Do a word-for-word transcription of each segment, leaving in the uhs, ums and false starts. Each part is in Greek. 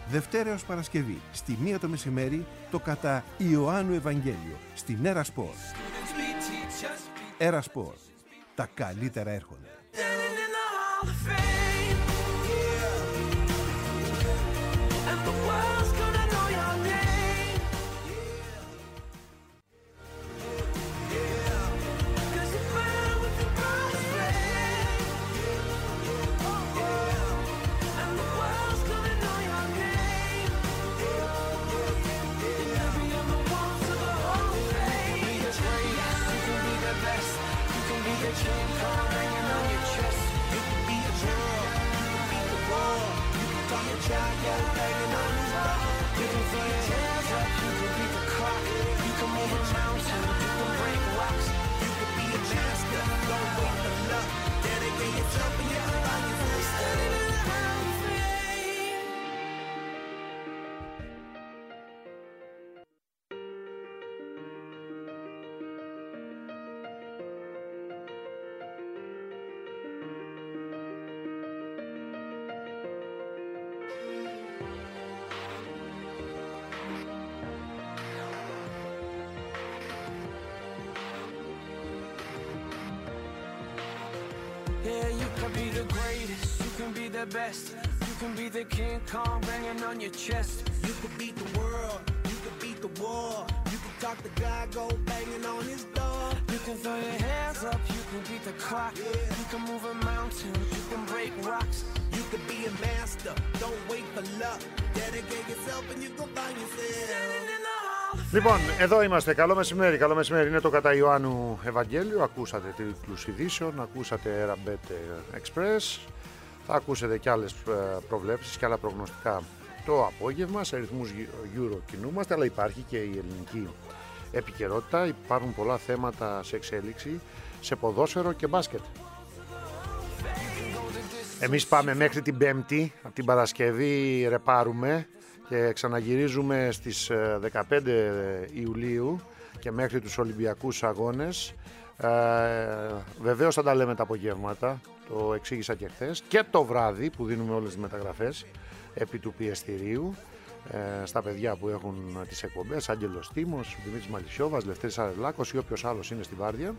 Δευτέρα έως Παρασκευή, στη μία το μεσημέρι, το κατά Ιωάννου Ευαγγέλιο, στην Έρα Σπορ. Έρα Σπορ. Τα καλύτερα έρχονται. Yeah, you can be the greatest, you can be the best, you can be the King Kong banging on your chest. You can beat the world, you can beat the war, you can talk to God, go banging on his door. You can throw your hands up, you can beat the clock, yeah. You can move a mountain, you can break rocks. You can be a master, don't wait for luck, dedicate yourself and you go find yourself. Λοιπόν, εδώ είμαστε. Καλό μεσημέρι. Καλό μεσημέρι. Είναι το κατά Ιωάννου Ευαγγέλιο. Ακούσατε τίτλους ειδήσεων, ακούσατε Ραμπέτ Express. Θα ακούσετε και άλλες προβλέψεις και άλλα προγνωστικά το απόγευμα. Σε ρυθμούς Euro κινούμαστε, αλλά υπάρχει και η ελληνική επικαιρότητα. Υπάρχουν πολλά θέματα σε εξέλιξη, σε ποδόσφαιρο και μπάσκετ. Εμείς πάμε μέχρι την Πέμπτη. Από την Παρασκευή ρεπάρουμε και ξαναγυρίζουμε στις δεκαπέντε Ιουλίου και μέχρι τους Ολυμπιακούς Αγώνες. Ε, βεβαίως θα τα λέμε τα απογεύματα, το εξήγησα και χθες, και το βράδυ που δίνουμε όλες τις μεταγραφές επί του πιεστηρίου ε, στα παιδιά που έχουν τις εκπομπές, Άγγελος Τίμος, Δημήτρης Μαλισσιόβας, Λευτέρης Αρευλάκος ή όποιος άλλος είναι στη βάρδια.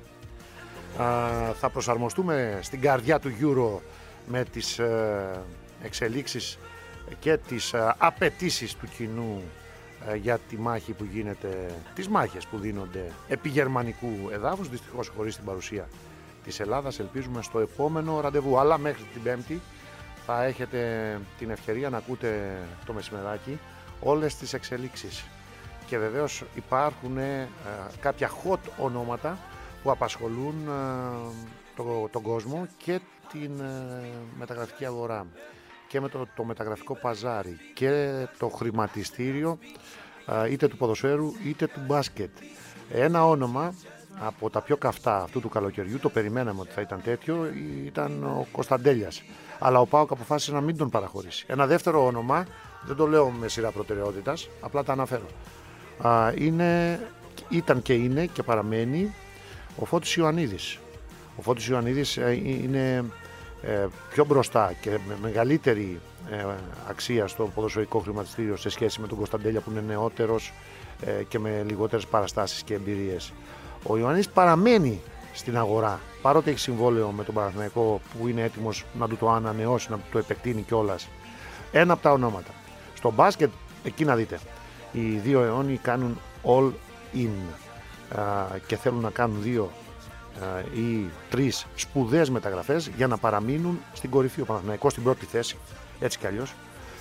Ε, θα προσαρμοστούμε στην καρδιά του Euro με τις ε, εξελίξεις και τις απαιτήσεις του κοινού για τη μάχη που γίνεται, τις μάχες που δίνονται επί γερμανικού εδάφους, δυστυχώς χωρίς την παρουσία της Ελλάδας. Ελπίζουμε στο επόμενο ραντεβού, αλλά μέχρι την Πέμπτη θα έχετε την ευκαιρία να ακούτε το μεσημεράκι όλες τις εξελίξεις. Και βεβαίως υπάρχουν ε, κάποια hot ονόματα που απασχολούν ε, το, τον κόσμο και την ε, μεταγραφική αγορά και με το, το μεταγραφικό παζάρι και το χρηματιστήριο είτε του ποδοσφαίρου είτε του μπάσκετ. Ένα όνομα από τα πιο καυτά αυτού του καλοκαιριού, το περιμέναμε ότι θα ήταν τέτοιο, ήταν ο Κωνσταντέλιας. Αλλά ο ΠΑΟΚ αποφάσισε να μην τον παραχωρήσει. Ένα δεύτερο όνομα, δεν το λέω με σειρά προτεραιότητας, απλά τα αναφέρω. Είναι, ήταν και είναι και παραμένει ο Φώτης Ιωαννίδης. Ο Φώτης Ιωαννίδης είναι Ε, πιο μπροστά και με μεγαλύτερη ε, αξία στο ποδοσφαιρικό χρηματιστήριο σε σχέση με τον Κωνσταντέλια που είναι νεότερος ε, και με λιγότερες παραστάσεις και εμπειρίες. Ο Ιωαννίδης παραμένει στην αγορά παρότι έχει συμβόλαιο με τον Παναθηναϊκό που είναι έτοιμος να του το ανανεώσει, να το επεκτείνει κιόλας. Ένα από τα ονόματα. Στο μπάσκετ, εκεί να δείτε, οι δύο αιώνιοι κάνουν all in ε, και θέλουν να κάνουν δύο ή τρεις σπουδαίες μεταγραφές για να παραμείνουν στην κορυφή. Ο Παναθηναϊκός στην πρώτη θέση, έτσι κι αλλιώς.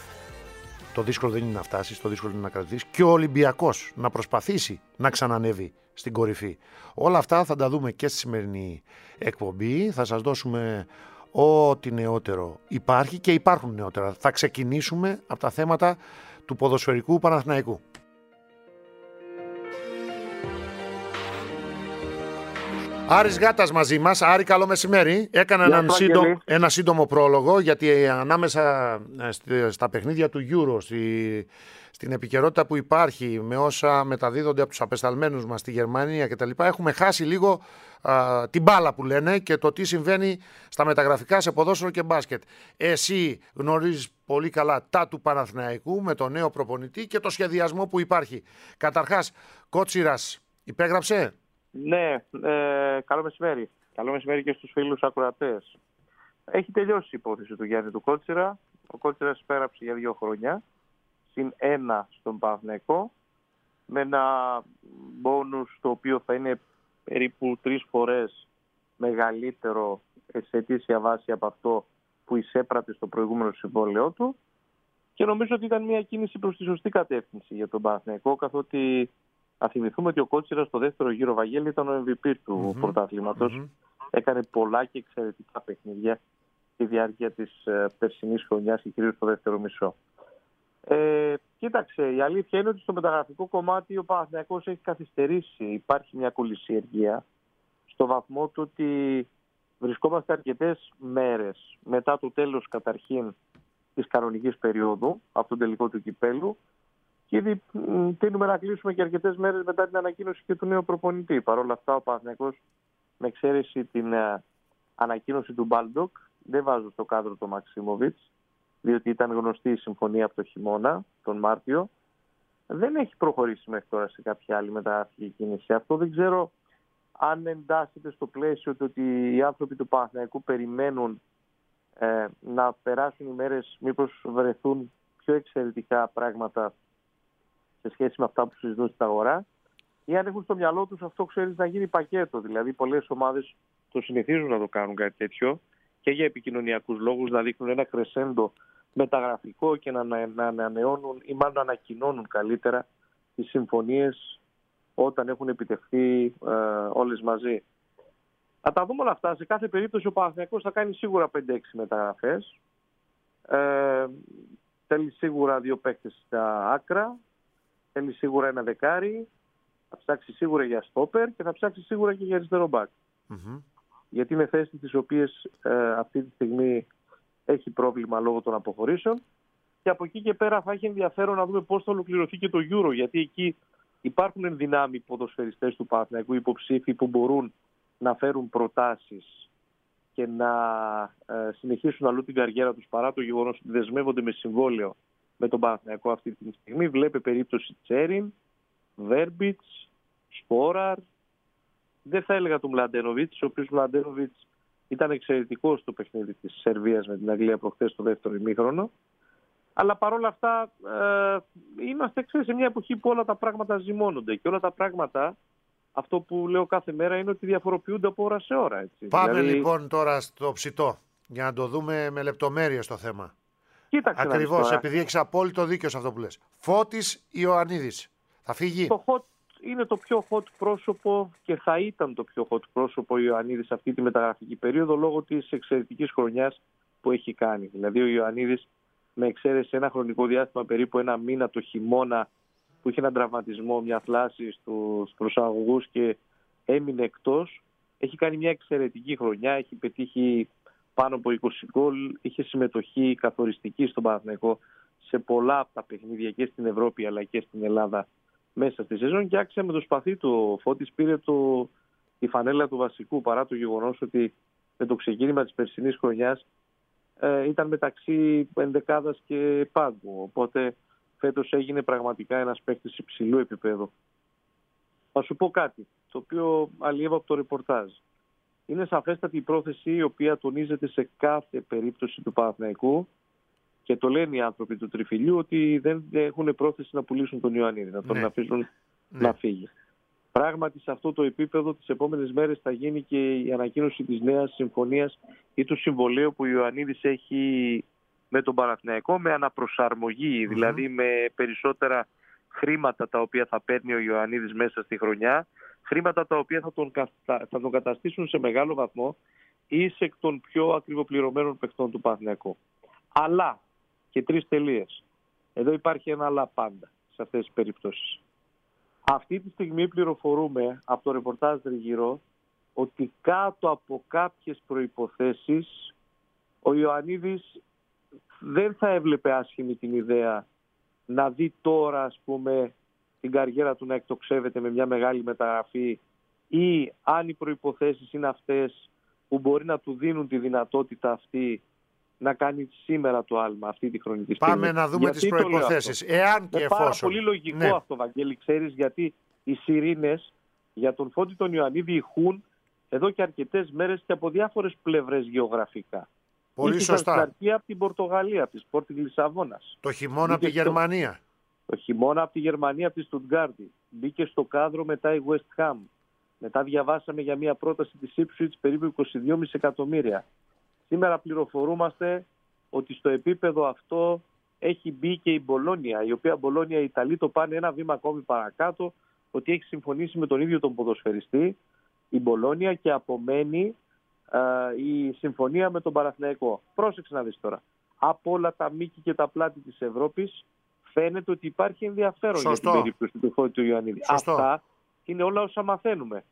Το δύσκολο δεν είναι να φτάσεις, το δύσκολο είναι να κρατήσεις. Και ο Ολυμπιακός να προσπαθήσει να ξανανεύει στην κορυφή. Όλα αυτά θα τα δούμε και στη σημερινή εκπομπή. Θα σας δώσουμε ό,τι νεότερο υπάρχει και υπάρχουν νεότερα. Θα ξεκινήσουμε από τα θέματα του ποδοσφαιρικού Άρης Γάτας μαζί μας. Άρη, καλό μεσημέρι. Έκανα έναν σύντομο, ένα σύντομο πρόλογο, γιατί ανάμεσα στα παιχνίδια του Euro, στη, στην επικαιρότητα που υπάρχει με όσα μεταδίδονται από τους απεσταλμένους μας στη Γερμανία κτλ. Έχουμε χάσει λίγο α, την μπάλα που λένε και το τι συμβαίνει στα μεταγραφικά σε ποδόσφαιρο και μπάσκετ. Εσύ γνωρίζεις πολύ καλά τα του Παναθηναϊκού με τον νέο προπονητή και το σχεδιασμό που υπάρχει. Καταρχάς, Κότσιρας υπέγραψε. Ναι, ε, καλό μεσημέρι. Καλό μεσημέρι και στους φίλους ακροατές. Έχει τελειώσει η υπόθεση του Γιάννη του Κότσιρα. Ο Κότσιρας υπέγραψε για δύο χρόνια, συν ένα στον Παναθηναϊκό, με ένα μπόνους το οποίο θα είναι περίπου τρεις φορές μεγαλύτερο σε αιτήσια βάση από αυτό που εισέπρατε στο προηγούμενο συμβόλαιό του. Και νομίζω ότι ήταν μια κίνηση προς τη σωστή κατεύθυνση για τον Παναθηναϊκό, καθότι να θυμηθούμε ότι ο Κότσιρας στο δεύτερο γύρο, Βαγγέλη, ήταν ο εμ βι πι του mm-hmm. πρωταθλήματος. Mm-hmm. Έκανε πολλά και εξαιρετικά παιχνίδια στη διάρκεια της ε, περσινής χρονιάς και κυρίως στο δεύτερο μισό. Ε, κοίταξε, η αλήθεια είναι ότι στο μεταγραφικό κομμάτι ο Παναθηναϊκός έχει καθυστερήσει. Υπάρχει μια κολυσιεργία στο βαθμό του ότι βρισκόμαστε αρκετές μέρες μετά το τέλος καταρχήν της κανονικής περίοδου, από τον τελικό του κυπέλου. Και ήδη τείνουμε να κλείσουμε και αρκετές μέρες μετά την ανακοίνωση και του νέου προπονητή. Παρ' όλα αυτά, ο Παναθηναϊκός, με εξαίρεση την uh, ανακοίνωση του Μπάλντοκ, δεν βάζω στο κάδρο τον Μαξίμοβιτς, διότι ήταν γνωστή η συμφωνία από το χειμώνα, τον Μάρτιο. Δεν έχει προχωρήσει μέχρι τώρα σε κάποια άλλη μεταγραφική κίνηση. Αυτό δεν ξέρω αν εντάσσεται στο πλαίσιο του ότι οι άνθρωποι του Παναθηναϊκού περιμένουν ε, να περάσουν οι μέρες, μήπως βρεθούν πιο εξαιρετικά πράγματα σε σχέση με αυτά που συζητούν στην αγορά, ή αν έχουν στο μυαλό τους αυτό, ξέρεις, να γίνει πακέτο. Δηλαδή, πολλές ομάδες το συνηθίζουν να το κάνουν κάτι τέτοιο και για επικοινωνιακούς λόγους, να δείχνουν ένα κρεσέντο μεταγραφικό και να, να, να ανανεώνουν ή μάλλον να ανακοινώνουν καλύτερα τις συμφωνίες όταν έχουν επιτευχθεί ε, όλες μαζί. Θα τα δούμε όλα αυτά. Σε κάθε περίπτωση ο Παναθηναϊκός θα κάνει σίγουρα πέντε έξι μεταγραφές. Ε, θέλει σίγουρα δύο παίκτες στα άκρα. Θέλει σίγουρα ένα δεκάρι, θα ψάξει σίγουρα για στόπερ και θα ψάξει σίγουρα και για αριστερό μπακ. Mm-hmm. Γιατί είναι θέσεις τις οποίες ε, αυτή τη στιγμή έχει πρόβλημα λόγω των αποχωρήσεων. Και από εκεί και πέρα θα έχει ενδιαφέρον να δούμε πώς θα ολοκληρωθεί και το Euro. Γιατί εκεί υπάρχουν ενδυνάμει ποδοσφαιριστές του Παναθηναϊκού, υποψήφοι που μπορούν να φέρουν προτάσεις και να ε, συνεχίσουν αλλού την καριέρα τους, παρά το γεγονός ότι δεσμεύονται με συμβόλαιο με τον Παναθηναϊκό αυτή τη στιγμή. Βλέπει περίπτωση Τσέριν, Βέρμπιτς, Σπόραρ. Δεν θα έλεγα τον Μλαντένοβιτς, ο οποίος Μλαντένοβιτς ήταν εξαιρετικός στο παιχνίδι της Σερβίας με την Αγγλία προχθές στο δεύτερο ημίχρονο. Αλλά παρόλα αυτά ε, είμαστε ξέρεις, σε μια εποχή που όλα τα πράγματα ζυμώνονται και όλα τα πράγματα, αυτό που λέω κάθε μέρα είναι ότι διαφοροποιούνται από ώρα σε ώρα. Έτσι. Πάμε δηλαδή... λοιπόν τώρα στο ψητό για να το δούμε με λεπτομέρειες το θέμα. Κοίταξε. Ακριβώς, επειδή έχεις απόλυτο δίκιο σε αυτό που λες. Φώτης Ιωαννίδης. Θα φύγει. Το hot είναι το πιο hot πρόσωπο και θα ήταν το πιο hot πρόσωπο ο Ιωαννίδης αυτή τη μεταγραφική περίοδο λόγω της εξαιρετικής χρονιάς που έχει κάνει. Δηλαδή ο Ιωαννίδης, με εξαίρεση ένα χρονικό διάστημα περίπου ένα μήνα το χειμώνα που είχε έναν τραυματισμό, μια θλάση στους προσαγωγούς και έμεινε εκτός, έχει κάνει μια εξαιρετική χρονιά, έχει πετύχει πάνω από είκοσι γκολ, είχε συμμετοχή καθοριστική στον Παναθηναϊκό σε πολλά από τα παιχνίδια και στην Ευρώπη αλλά και στην Ελλάδα μέσα στη σεζόν και άξιζε με το σπαθί του. Ο Φώτης πήρε το, τη φανέλα του βασικού, παρά το γεγονός ότι με το ξεκίνημα της περσινής χρονιάς ε, ήταν μεταξύ ενδεκάδας και πάγκου. Οπότε φέτος έγινε πραγματικά ένας παίκτης υψηλού επίπεδου. Θα σου πω κάτι, το οποίο αλλιεύω από το ρεπορτάζ. Είναι σαφέστατη η πρόθεση η οποία τονίζεται σε κάθε περίπτωση του Παναθηναϊκού και το λένε οι άνθρωποι του Τριφυλιού ότι δεν έχουν πρόθεση να πουλήσουν τον Ιωαννίδη, να τον ναι. αφήσουν ναι. να φύγει. Πράγματι σε αυτό το επίπεδο τις επόμενες μέρες θα γίνει και η ανακοίνωση της νέας συμφωνίας ή του συμβολέου που ο Ιωαννίδης έχει με τον Παναθηναϊκό με αναπροσαρμογή, mm-hmm. δηλαδή με περισσότερα χρήματα τα οποία θα παίρνει ο Ιωαννίδης μέσα στη χρονιά, χρήματα τα οποία θα τον, θα τον καταστήσουν σε μεγάλο βαθμό εις εκ των πιο ακριβοπληρωμένων παιχτών του Παναθηναϊκού. Αλλά, και τρεις τελείες, εδώ υπάρχει ένα αλλά πάντα σε αυτές τις περιπτώσεις. Αυτή τη στιγμή πληροφορούμε από το ρεπορτάζ τριγύρω ότι κάτω από κάποιες προϋποθέσεις ο Ιωαννίδης δεν θα έβλεπε άσχημη την ιδέα να δει τώρα, ας πούμε, την καριέρα του να εκτοξεύεται με μια μεγάλη μεταγραφή, ή αν οι προϋποθέσεις είναι αυτές που μπορεί να του δίνουν τη δυνατότητα αυτή να κάνει σήμερα το άλμα αυτή τη χρονική στιγμή. Πάμε να δούμε γιατί τις προϋποθέσεις. Εάν και είναι εφόσον. πάρα πολύ λογικό ναι. αυτό, Βαγγέλη, ξέρεις, γιατί οι σιρήνες για τον Φώτη τον Ιωαννίδη ηχούν εδώ και αρκετές μέρες και από διάφορες πλευρές γεωγραφικά. Πολύ Ήρθαν σωστά. στην αρχή από την Πορτογαλία, από τη Σπόρτινγκ Λισαβόνας. Το χειμώνα από τη στο... Γερμανία. Το χειμώνα από τη Γερμανία, από τη Στουτγκάρδη. Μπήκε στο κάδρο μετά η West Ham. Μετά διαβάσαμε για μια πρόταση της Ipswich περίπου είκοσι δύο κόμμα πέντε εκατομμύρια. Σήμερα πληροφορούμαστε ότι στο επίπεδο αυτό έχει μπει και η Μπολόνια, η οποία Μπολόνια οι Ιταλοί το πάνε ένα βήμα ακόμη παρακάτω, ότι έχει συμφωνήσει με τον ίδιο τον ποδοσφαιριστή η Μπολόνια και απομένει α, η συμφωνία με τον Παναθηναϊκό. Πρόσεξε να δεις τώρα. Από όλα τα μήκη και τα πλάτη της Ευρώπης φαίνεται ότι υπάρχει ενδιαφέρον Σωστό. για την περίπτωση του Φώτη του Ιωαννίδη. Σωστό. Αυτά είναι όλα όσα μαθαίνουμε.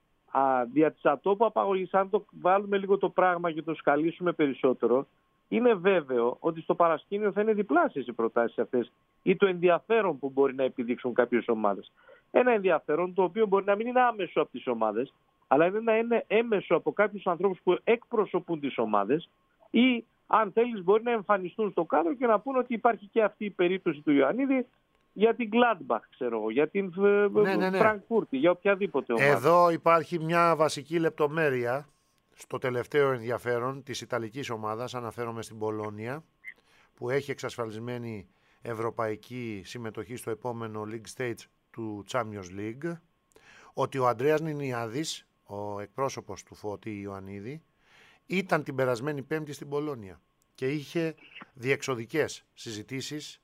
Α, δια της ατόπου απαγωγής, αν το βάλουμε λίγο το πράγμα και το σκαλίσουμε περισσότερο, είναι βέβαιο ότι στο παρασκήνιο θα είναι διπλάσιες οι προτάσεις αυτές ή το ενδιαφέρον που μπορεί να επιδείξουν κάποιες ομάδες. Ένα ενδιαφέρον το οποίο μπορεί να μην είναι άμεσο από τις ομάδες, αλλά είναι να είναι έμεσο από κάποιους ανθρώπους που εκπροσωπούν τις ομάδες, ή αν θέλεις μπορεί να εμφανιστούν στο κάδρο και να πούν ότι υπάρχει και αυτή η περίπτωση του Ιωαννίδη για την Gladbach, ξέρω εγώ, για την ναι, ναι, ναι. Φραγκφούρτη, για οποιαδήποτε ομάδα. Εδώ υπάρχει μια βασική λεπτομέρεια στο τελευταίο ενδιαφέρον της Ιταλικής ομάδας, αναφέρομαι στην Μπολόνια, που έχει εξασφαλισμένη ευρωπαϊκή συμμετοχή στο επόμενο League Stage του Champions League, ότι ο Ανδρέας Νινιάδης, ο εκπρόσωπος του Φώτη Ιωαννίδη, ήταν την περασμένη Πέμπτη στην Μπολόνια και είχε διεξοδικές συζητήσεις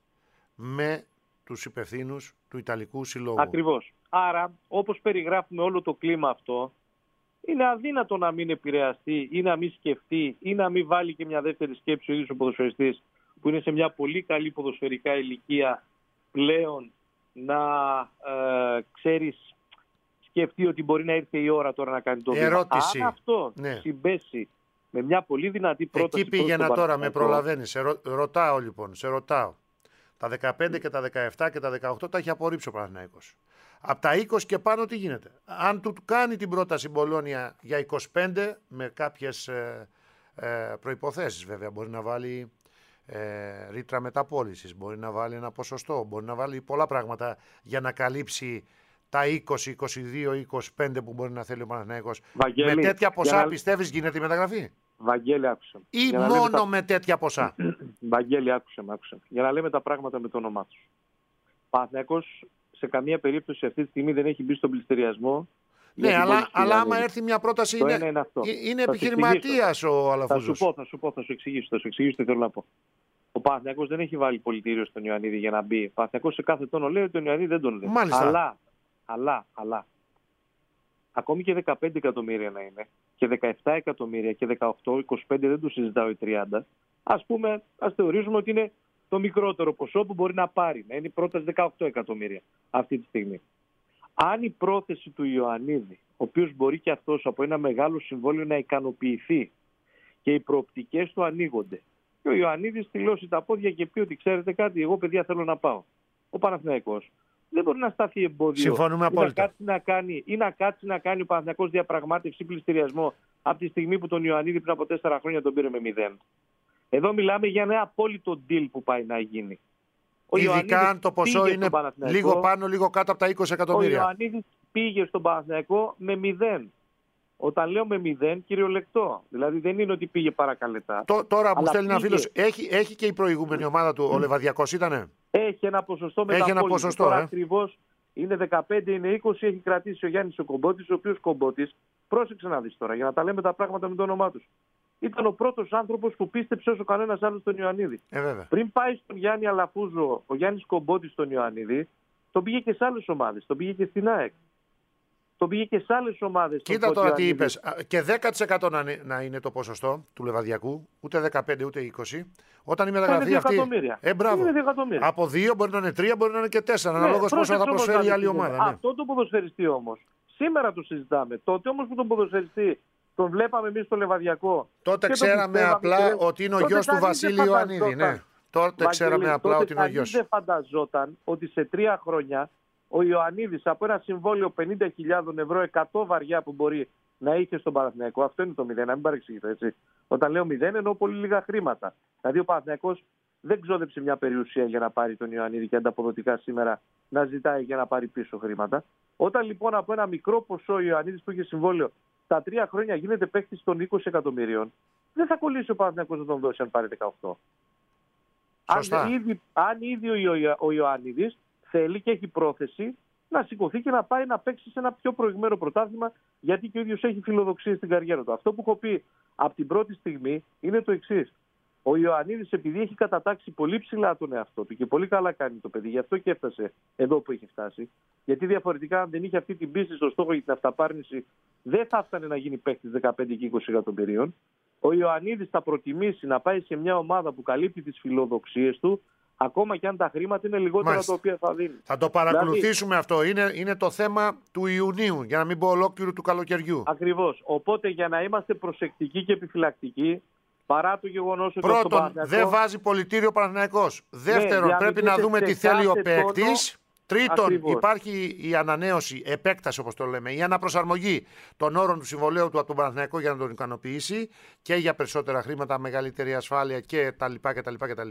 με τους υπευθύνους του Ιταλικού Συλλόγου. Ακριβώς. Άρα, όπως περιγράφουμε όλο το κλίμα αυτό, είναι αδύνατο να μην επηρεαστεί ή να μην σκεφτεί ή να μην βάλει και μια δεύτερη σκέψη ο ίδιος ο ποδοσφαιριστής, που είναι σε μια πολύ καλή ποδοσφαιρικά ηλικία πλέον, να ε, ξέρεις, σκεφτεί ότι μπορεί να ήρθε η ώρα τώρα να κάνει το βήμα. Ερώτηση. Αν αυτό ναι. συμπέσει με μια πολύ δυνατή πρόταση... Εκεί πήγαινα τώρα, με προλαβαίνεις. Σε ρω, ρωτάω λοιπόν, σε ρωτάω. Τα δεκαπέντε και τα δεκαεπτά και τα δεκαοκτώ τα έχει απορρίψει ο Παναθηναϊκός. Από τα είκοσι και πάνω τι γίνεται? Αν του κάνει την πρόταση Μπολόνια για είκοσι πέντε με κάποιες ε, ε, προϋποθέσεις βέβαια, μπορεί να βάλει ε, ρήτρα μεταπώλησης, μπορεί να βάλει ένα ποσοστό, μπορεί να βάλει πολλά πράγματα για να καλύψει τα είκοσι, είκοσι δύο, είκοσι πέντε που μπορεί να θέλει ο Παναθηναϊκός. Με τέτοια ποσά να... πιστεύεις γίνεται η μεταγραφή? Βαγγέλη, άκουσε. Ή μόνο τα... με τέτοια ποσά? Βαγγέλη, άκουσε με, άκουσε. Για να λέμε τα πράγματα με το όνομά τους. Παναθηναϊκός σε καμία περίπτωση αυτή τη στιγμή δεν έχει μπει στον πληστηριασμό. Ναι, αλλά, αλλά άμα έρθει μια πρόταση, είναι, είναι, είναι επιχειρηματίας ο Αλαφούζος. Θα σου πω, θα σου πω, θα σου εξηγήσω, θα σου εξηγήσω τι θέλω να πω. Ο Παναθηναϊκός δεν έχει βάλει πολιτήριο στον Ιωαννίδη για να μπει. Ο Παναθηναϊκός σε κάθε τόνο λέει ότι τον Ιωαννίδη δεν τον λέει. Μάλιστα. Αλλά, αλλά, αλλά, ακόμη και δεκαπέντε εκατομμύρια να είναι, και δεκαεπτά εκατομμύρια και δεκαοκτώ, είκοσι πέντε δεν το συζητάω, οι τριάντα, ας πούμε, ας θεωρήσουμε ότι είναι το μικρότερο ποσό που μπορεί να πάρει. Να είναι η πρόταση δεκαοκτώ εκατομμύρια αυτή τη στιγμή. Αν η πρόθεση του Ιωαννίδη, ο οποίος μπορεί και αυτός από ένα μεγάλο συμβόλαιο να ικανοποιηθεί και οι προοπτικές του ανοίγονται, και ο Ιωαννίδης στυλώσει τα πόδια και πει ότι ξέρετε κάτι, εγώ παιδιά θέλω να πάω. Ο Παναθηναϊκός δεν μπορεί να σταθεί εμπόδιο. Συμφωνούμε ή απόλυτα. Να κάτσει να κάνει, ή να κάτσει να κάνει ο Παναθηναϊκός διαπραγμάτευση πληστηριασμό από τη στιγμή που τον Ιωαννίδη πριν από τέσσερα χρόνια τον πήρε με μηδέν. Εδώ μιλάμε για ένα απόλυτο deal που πάει να γίνει. Ο Ειδικά αν το ποσό είναι λίγο πάνω, λίγο κάτω από τα είκοσι εκατομμύρια. Ο Ιωαννίδης πήγε στον Παναθηναϊκό με μηδέν. Όταν λέω με μηδέν, κυριολεκτό. Δηλαδή δεν είναι ότι πήγε παρακαλετά. Τ, τώρα μου στέλνει ένα φίλος, έχει, έχει και η προηγούμενη ομάδα του, ο Λεβαδιακός ήτανε? Έχει ένα ποσοστό μεταπόληση. Έχει ένα ποσοστό, τώρα ε. ακριβώς είναι δεκαπέντε, είναι είκοσι, έχει κρατήσει ο Γιάννης ο Κομπότης, ο οποίος Κομπότης, πρόσεξε να δεις τώρα, για να τα λέμε τα πράγματα με το όνομά τους. Ήταν ο πρώτος άνθρωπος που πίστεψε όσο κανένας άλλος τον Ιωαννίδη. Ε, Πριν πάει στον Γιάννη Αλαφούζο, ο Γιάννης Κομπότης στον Ιωαννίδη, τον πήγε και σε άλλες ομάδες, τον πήγε και στην ΑΕΚ. Τον πήγε και σε άλλες ομάδες. Κοίτα τώρα τι είπες. Και δέκα τοις εκατό να είναι το ποσοστό του Λεβαδιακού, ούτε δεκαπέντε ούτε είκοσι. Όταν η μεταγραφή αυτή. Ε, μπράβο. Από δύο μπορεί να είναι τρία, μπορεί να είναι και τέσσερα. Ναι, αναλόγως πόσο θα προσφέρει η άλλη ομάδα. Ναι. Αυτό το ποδοσφαιριστή όμως, Σήμερα το συζητάμε. Τότε όμως που τον ποδοσφαιριστή τον βλέπαμε εμείς στο Λεβαδιακό. Τότε ξέραμε απλά ότι είναι ο γιος του Βασίλη Ιωαννίδη. Ναι. Τότε ξέραμε απλά ότι είναι ο γιος. Δεν φανταζόταν ότι σε τρία χρόνια ο Ιωαννίδης από ένα συμβόλαιο πενήντα χιλιάδες ευρώ, εκατό βαριά που μπορεί να είχε στον Παναθηναϊκό, αυτό είναι το μηδέν, να μην παρεξηγείτε έτσι. Όταν λέω μηδέν εννοώ πολύ λίγα χρήματα. Δηλαδή ο Παναθηναϊκός δεν ξόδεψε μια περιουσία για να πάρει τον Ιωαννίδη και ανταποδοτικά σήμερα να ζητάει για να πάρει πίσω χρήματα. Όταν λοιπόν από ένα μικρό ποσό ο Ιωαννίδης που είχε συμβόλαιο στα τρία χρόνια γίνεται παίκτης των είκοσι εκατομμυρίων, δεν θα κολλήσει ο Παναθηναϊκός να τον δώσει αν πάρει δεκαοκτώ. Αν ήδη, αν ήδη ο, Ιω, ο Ιωαννίδης θέλει και έχει πρόθεση να σηκωθεί και να πάει να παίξει σε ένα πιο προηγμένο πρωτάθλημα, γιατί και ο ίδιος έχει φιλοδοξία στην καριέρα του. Αυτό που έχω πει από την πρώτη στιγμή είναι το εξής. Ο Ιωαννίδης, επειδή έχει κατατάξει πολύ ψηλά τον εαυτό του και πολύ καλά κάνει το παιδί, γι' αυτό και έφτασε εδώ που έχει φτάσει. Γιατί διαφορετικά, αν δεν είχε αυτή την πίστη στο στόχο για την αυταπάρνηση, δεν θα έφτανε να γίνει παίκτης δεκαπέντε και είκοσι εκατομμυρίων. Ο Ιωαννίδης θα προτιμήσει να πάει σε μια ομάδα που καλύπτει τις φιλοδοξίες του, ακόμα και αν τα χρήματα είναι λιγότερα Μάλιστα. τα οποία θα δίνει. Θα το παρακολουθήσουμε δηλαδή, αυτό. Είναι, είναι το θέμα του Ιουνίου, για να μην πω ολόκληρου του καλοκαιριού. Ακριβώς. Οπότε για να είμαστε προσεκτικοί και επιφυλακτικοί, παρά το γεγονός ότι. Πρώτον, δεν βάζει πολιτήριο Παναθηναϊκός. Δεύτερον, ναι, πρέπει να δούμε τι θέλει ο παίκτης. Τρίτον, Ακριβώς. υπάρχει η ανανέωση, επέκταση όπως το λέμε, η αναπροσαρμογή των όρων του συμβολέου του από τον Παναθηναϊκό για να τον ικανοποιήσει και για περισσότερα χρήματα, μεγαλύτερη ασφάλεια κτλ. κτλ, κτλ.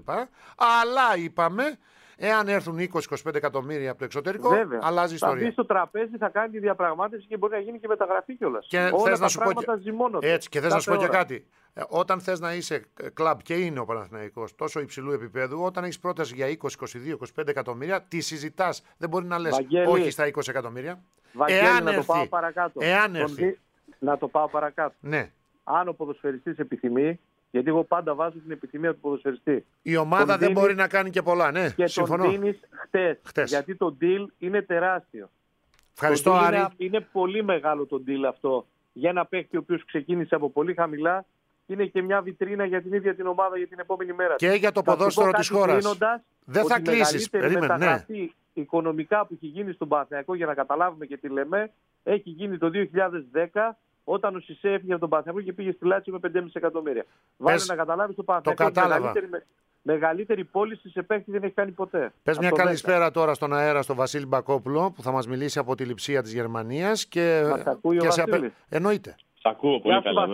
Αλλά είπαμε, εάν έρθουν είκοσι με είκοσι πέντε εκατομμύρια από το εξωτερικό, Βέβαια. αλλάζει η ιστορία. Θα μπει στο τραπέζι, θα κάνει τη διαπραγμάτευση και μπορεί να γίνει και μεταγραφή κιόλας. Και θες να σου πω και... Έτσι, και θες να σου πω και κάτι. Όταν θες να είσαι κλαμπ και είναι ο Παναθηναϊκός τόσο υψηλού επίπεδου, όταν έχεις πρόταση για είκοσι, είκοσι δύο, είκοσι πέντε εκατομμύρια, τη συζητάς. Δεν μπορεί να λες Βαγγέλη, όχι στα είκοσι εκατομμύρια. Βαγγέλη, εάν να έρθει, το πάω παρακάτω. Εάν έρθει. Να το πάω παρακάτω. Ναι. Αν ο ποδοσφαιριστής επιθυμεί, γιατί εγώ πάντα βάζω την επιθυμία του ποδοσφαιριστή. Η ομάδα τον δεν δίνεις, μπορεί να κάνει και πολλά, ναι. Και συμφωνώ. τον δίνεις χτες, χτες. Γιατί το deal είναι τεράστιο. Ευχαριστώ, το Άρη. Είναι, είναι πολύ μεγάλο το deal αυτό για ένα παίκτη ο οποίος ξεκίνησε από πολύ χαμηλά. Είναι και μια βιτρίνα για την ίδια την ομάδα για την επόμενη μέρα. Και για το ποδόσφαιρο της χώρας. Δεν θα κλείσεις. Περίμενε, ναι. Οικονομικά που έχει γίνει στον Παναθηναϊκό, για να καταλάβουμε και τι λέμε, έχει γίνει το δύο χιλιάδες δέκα, όταν ο Σισέ έφυγε από τον Παναθηναϊκό και πήγε στη Λάτσιο με πέντε κόμμα πέντε εκατομμύρια. Βάλε να καταλάβεις το Παναθηναϊκό. Μεγαλύτερη, μεγαλύτερη πώληση σε παίκτη δεν έχει κάνει ποτέ. Πες μια καλησπέρα δέκα. Τώρα στον αέρα στον Βασίλη Μπακόπουλο που θα μας μιλήσει από τη Λειψία της Γερμανίας. Και... Μας ακούει και ο Βασίλης. Εννοείται. Σ' ακούω πολύ καλά.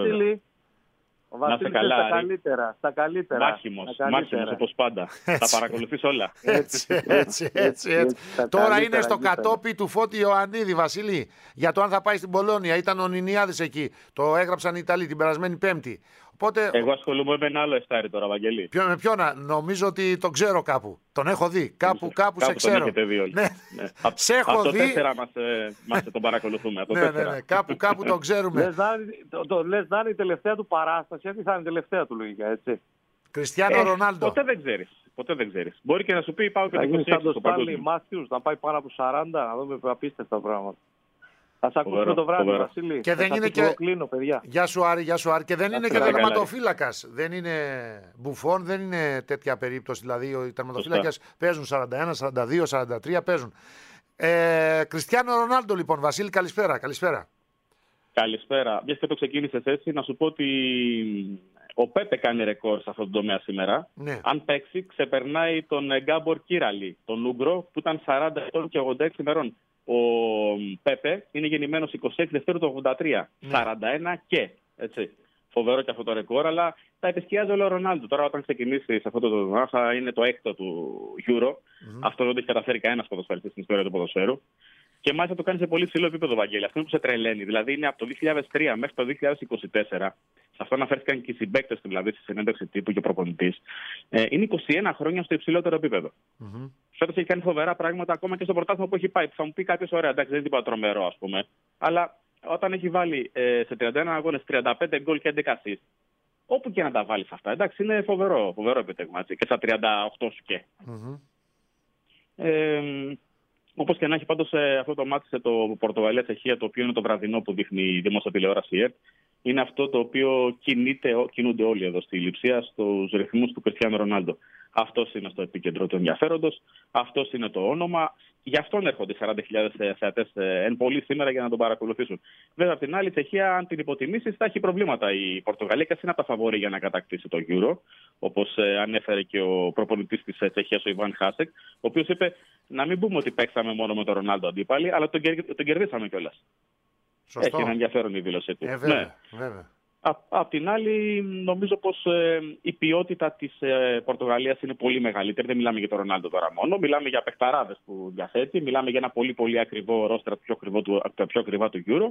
Ο Βασίλης καλά, στα καλύτερα, στα καλύτερα. Μάχημος, μάχημος όπως πάντα. Τα παρακολουθείς όλα. Έτσι, έτσι, έτσι. έτσι. Τώρα είναι στο κατόπι του Φώτη Ιωαννίδη, Βασίλη, για το αν θα πάει στην Πολώνια. Ήταν ο Νινιάδης εκεί. Το έγραψαν οι Ιταλοί την περασμένη Πέμπτη. Οπότε... Εγώ ασχολούμαι με ένα άλλο εφτάρι τώρα, Βαγγελή. Ποιο, με ποιον, νομίζω ότι τον ξέρω κάπου. Τον έχω δει. Κάπου, κάπου, κάπου σε ξέρω. Τον έχετε δει όλοι. Ναι. Ναι. Σε έχω από δει. το τέσσερα μας, ε, μας τον παρακολουθούμε. ναι, ναι, ναι. Κάπου, κάπου τον ξέρουμε. Λες να, το, το, λες να είναι η τελευταία του παράσταση, γιατί θα είναι η τελευταία του λογικά, έτσι. Κριστιάνο ε, Ρονάλντο. Ποτέ δεν ξέρεις. Ποτέ δεν ξέρεις. Μπορεί και να σου πει πάω και το είκοσι έξι στο παγκόσμιο. Μάθιους, να πάει πάνω από σαράντα, να δούμε απίστευτα πράγματα. Θα σας ακούσουμε το βράδυ, Βασίλη. Και δεν είναι και... κλείνω, παιδιά. Γεια σου Άρη, γεια σου Άρη. Και δεν είναι και τερματοφύλακας. Δεν είναι μπουφών, δεν είναι τέτοια περίπτωση. Δηλαδή οι τερματοφύλακες παίζουν σαράντα ένα, σαράντα δύο, σαράντα τρία παίζουν. Ε, Κριστιάνο Ρονάλντο λοιπόν. Βασίλη, καλησπέρα. Καλησπέρα. Καλησπέρα. Μια και το ξεκίνησες έτσι, να σου πω ότι ο Πέπε κάνει ρεκόρ σε αυτό το τομέα σήμερα. Ναι. Αν παίξει, ξεπερνάει τον Γκάμπορ Κίραλι, τον Ούγκρο, που ήταν σαράντα ετών και ογδόντα έξι ημερών. Ο Πέπε είναι γεννημένος είκοσι έξι Δευτέρου του ογδόντα τρία. Ναι. σαράντα ένα και. Έτσι. Φοβερό και αυτό το ρεκόρ, αλλά τα επισκιάζει όλο ο Ρονάλντο. Τώρα, όταν ξεκινήσει σε αυτό το τομέα, θα είναι το έκτο του Euro. Mm-hmm. Αυτό δεν το έχει καταφέρει κανένα ποδοσφαιριστής στην ιστορία του ποδοσφαίρου. Και μάλιστα το κάνει σε πολύ ψηλό επίπεδο, Βαγγέλη. Αυτό είναι που σε τρελαίνει. Δηλαδή είναι από το δύο χιλιάδες τρία μέχρι το δύο χιλιάδες είκοσι τέσσερα. Σε αυτό αναφέρθηκαν και οι συμπαίκτες του, δηλαδή στη συνέντευξη τύπου και προπονητής. Ε, είναι είκοσι ένα χρόνια στο υψηλότερο επίπεδο. Mm-hmm. Φέτος έχει κάνει φοβερά πράγματα ακόμα και στο πρωτάθλημα που έχει πάει. Θα μου πει κάποιο, ωραία, εντάξει, δεν είναι τίποτα τρομερό, ας πούμε. Αλλά όταν έχει βάλει ε, σε τριάντα ένα αγώνες τριάντα πέντε γκολ και έντεκα assist, όπου και να τα βάλει αυτά, εντάξει, είναι φοβερό, φοβερό επιτεύγμα. Και στα τριάντα οκτώ σου και. Mm-hmm. Ε, Όπως και να έχει, πάντως αυτό το μάτι σε το Πορτογαλία-Τσεχία, το οποίο είναι το βραδινό που δείχνει η δημόσια τηλεόραση ΕΡΤ, είναι αυτό το οποίο κινείται, κινούνται όλοι εδώ στη Λειψία στους ρυθμούς του Κριστιάνου Ρονάλντο. Αυτός είναι στο επίκεντρο του ενδιαφέροντος, αυτός είναι το όνομα. Γι' αυτόν έρχονται σαράντα χιλιάδες θεατές εν πολύ σήμερα για να τον παρακολουθήσουν. Βέβαια, απ' την άλλη, η Τσεχία, αν την υποτιμήσει, θα έχει προβλήματα. Η Πορτογαλία και είναι από τα φαβόρη για να κατακτήσει το Euro, όπως ανέφερε και ο προπονητής της Τσεχίας, ο Ιβάν Χάσεκ, ο οποίος είπε να μην πούμε ότι παίξαμε μόνο με τον Ρονάλντο αντίπαλοι, αλλά τον, κερ, τον κερδίσαμε κιόλας. Έχει ένα ενδιαφέρον η δήλωσή του. Ε, βέβαια, ναι. βέβαια. Απ' την άλλη, νομίζω πως ε, η ποιότητα της ε, Πορτογαλίας είναι πολύ μεγαλύτερη. Δεν μιλάμε για τον Ρονάλντο τώρα μόνο. Μιλάμε για παιχταράδες που διαθέτει. Μιλάμε για ένα πολύ πολύ ακριβό ρόστρα, πιο ακριβό του, τα πιο ακριβά του Euro.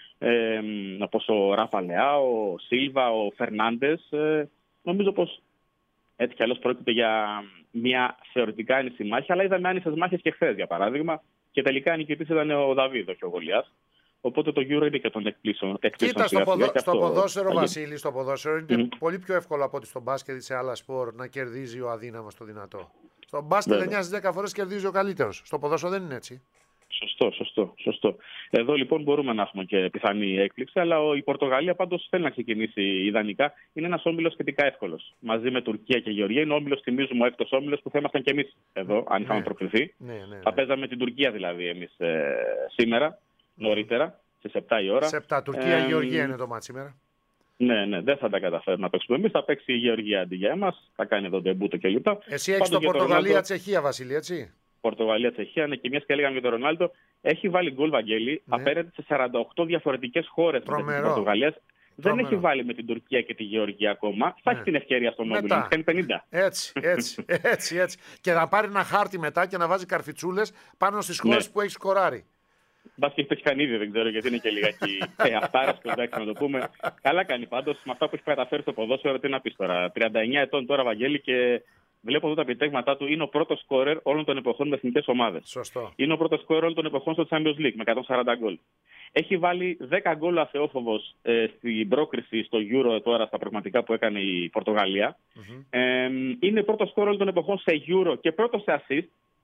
Ε, όπως ο Ράφα Λεάο, ο Σίλβα, ο Φερνάντες. Ε, νομίζω πως έτσι κι αλλιώς πρόκειται για μια θεωρητικά άνηση μάχη. Αλλά είδαμε άνισες μάχες και χθες, για παράδειγμα. Και τελικά νικητής ήταν ο Δαβίδ, όχι ο Γολιάς. Οπότε το Euro είναι και τον εκπλήσεων. Κοίτα, στο, ποδο... στο ποδόσφαιρο, Βασίλη, στο ποδόσφαιρο είναι mm. πολύ πιο εύκολο από ότι στο μπάσκετ ή σε άλλα σπορ να κερδίζει ο αδύναμος το δυνατό. Στο μπάσκετ εννιά στις δέκα φορές κερδίζει ο καλύτερος. Στο ποδόσφαιρο δεν είναι έτσι. Σωστό, σωστό, σωστό. Εδώ λοιπόν μπορούμε να έχουμε και πιθανή έκπληξη, αλλά η Πορτογαλία πάντως θέλει να ξεκινήσει ιδανικά. Είναι ένας όμιλος σχετικά εύκολος. Μαζί με Τουρκία και Γεωργία είναι ο όμιλος, θυμίζουμε, ο έκτος όμιλος που θα ήμασταν κι εμείς εδώ, αν είχαμε ναι. προκριθεί. Ναι, ναι, ναι. Θα παίζαμε την Τουρκία δηλαδή εμείς ε, σήμερα. Νωρίτερα, στις επτά η ώρα. Σε επτά, Τουρκία-Γεωργία ε, είναι το μάτς σήμερα. Ναι, ναι, δεν θα τα καταφέρουμε να παίξουμε εμείς. Θα παίξει η Γεωργία αντί για εμάς. Θα κάνει εδώ ντεμπούτο κλπ. Εσύ έχεις το Πορτογαλία-Τσεχία, Βασίλη, έτσι. Πορτογαλία-Τσεχία, ναι, και μιας και έλεγαμε για τον Ρονάλντο, έχει βάλει γκολ, Βαγγέλη, ναι. απέναντι σε σαράντα οκτώ διαφορετικές χώρες της Πορτογαλίας. Δεν έχει βάλει με την Τουρκία και τη Γεωργία ακόμα. Θα έχει ναι. την ευκαιρία στον όμιλο. Έχει κάνει πενήντα. Έτσι, έτσι, έτσι, έτσι. Και να πάρει ένα χάρτη μετά και να βάζει καρφιτσούλες πάνω στις χώρες ναι. που έχει σκοράρει. Μπας και έχει κάνει ήδη, δεν ξέρω γιατί είναι και λιγάκι ε, αυτάρας και εντάξει να το πούμε. Καλά κάνει πάντως με αυτά που έχει καταφέρει στο ποδόσφαιρο. Τι να πεις τώρα. τριάντα εννιά ετών τώρα, Βαγγέλη, και βλέπω εδώ τα επιτέγματά του. Είναι ο πρώτος σκόρερ όλων των εποχών με εθνικές ομάδες. Σωστό. Είναι ο πρώτος σκόρερ όλων των εποχών στο Champions League με εκατόν σαράντα γκολ. Έχει βάλει δέκα γκολ αθεόφοβος ε, στην πρόκριση στο Euro τώρα στα πραγματικά που έκανε η Πορτογαλία. Mm-hmm. Ε, είναι πρώτος σκόρερ όλων των εποχών σε Euro και πρώτος σε assist.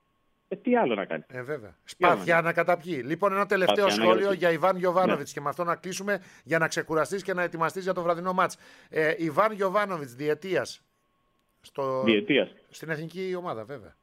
Ε, τι άλλο να κάνει. Ε, βέβαια. Σπάθια να καταπιεί. Λοιπόν, ένα τελευταίο Σπάθια σχόλιο να για Ιβάν Γιοβάνοβιτς ναι. και με αυτό να κλείσουμε για να ξεκουραστείς και να ετοιμαστείς για το βραδινό μάτς. Ε, Ιβάν Γιοβάνοβιτς, διετίας. Στο... Διετίας. Στην εθνική ομάδα, βέβαια.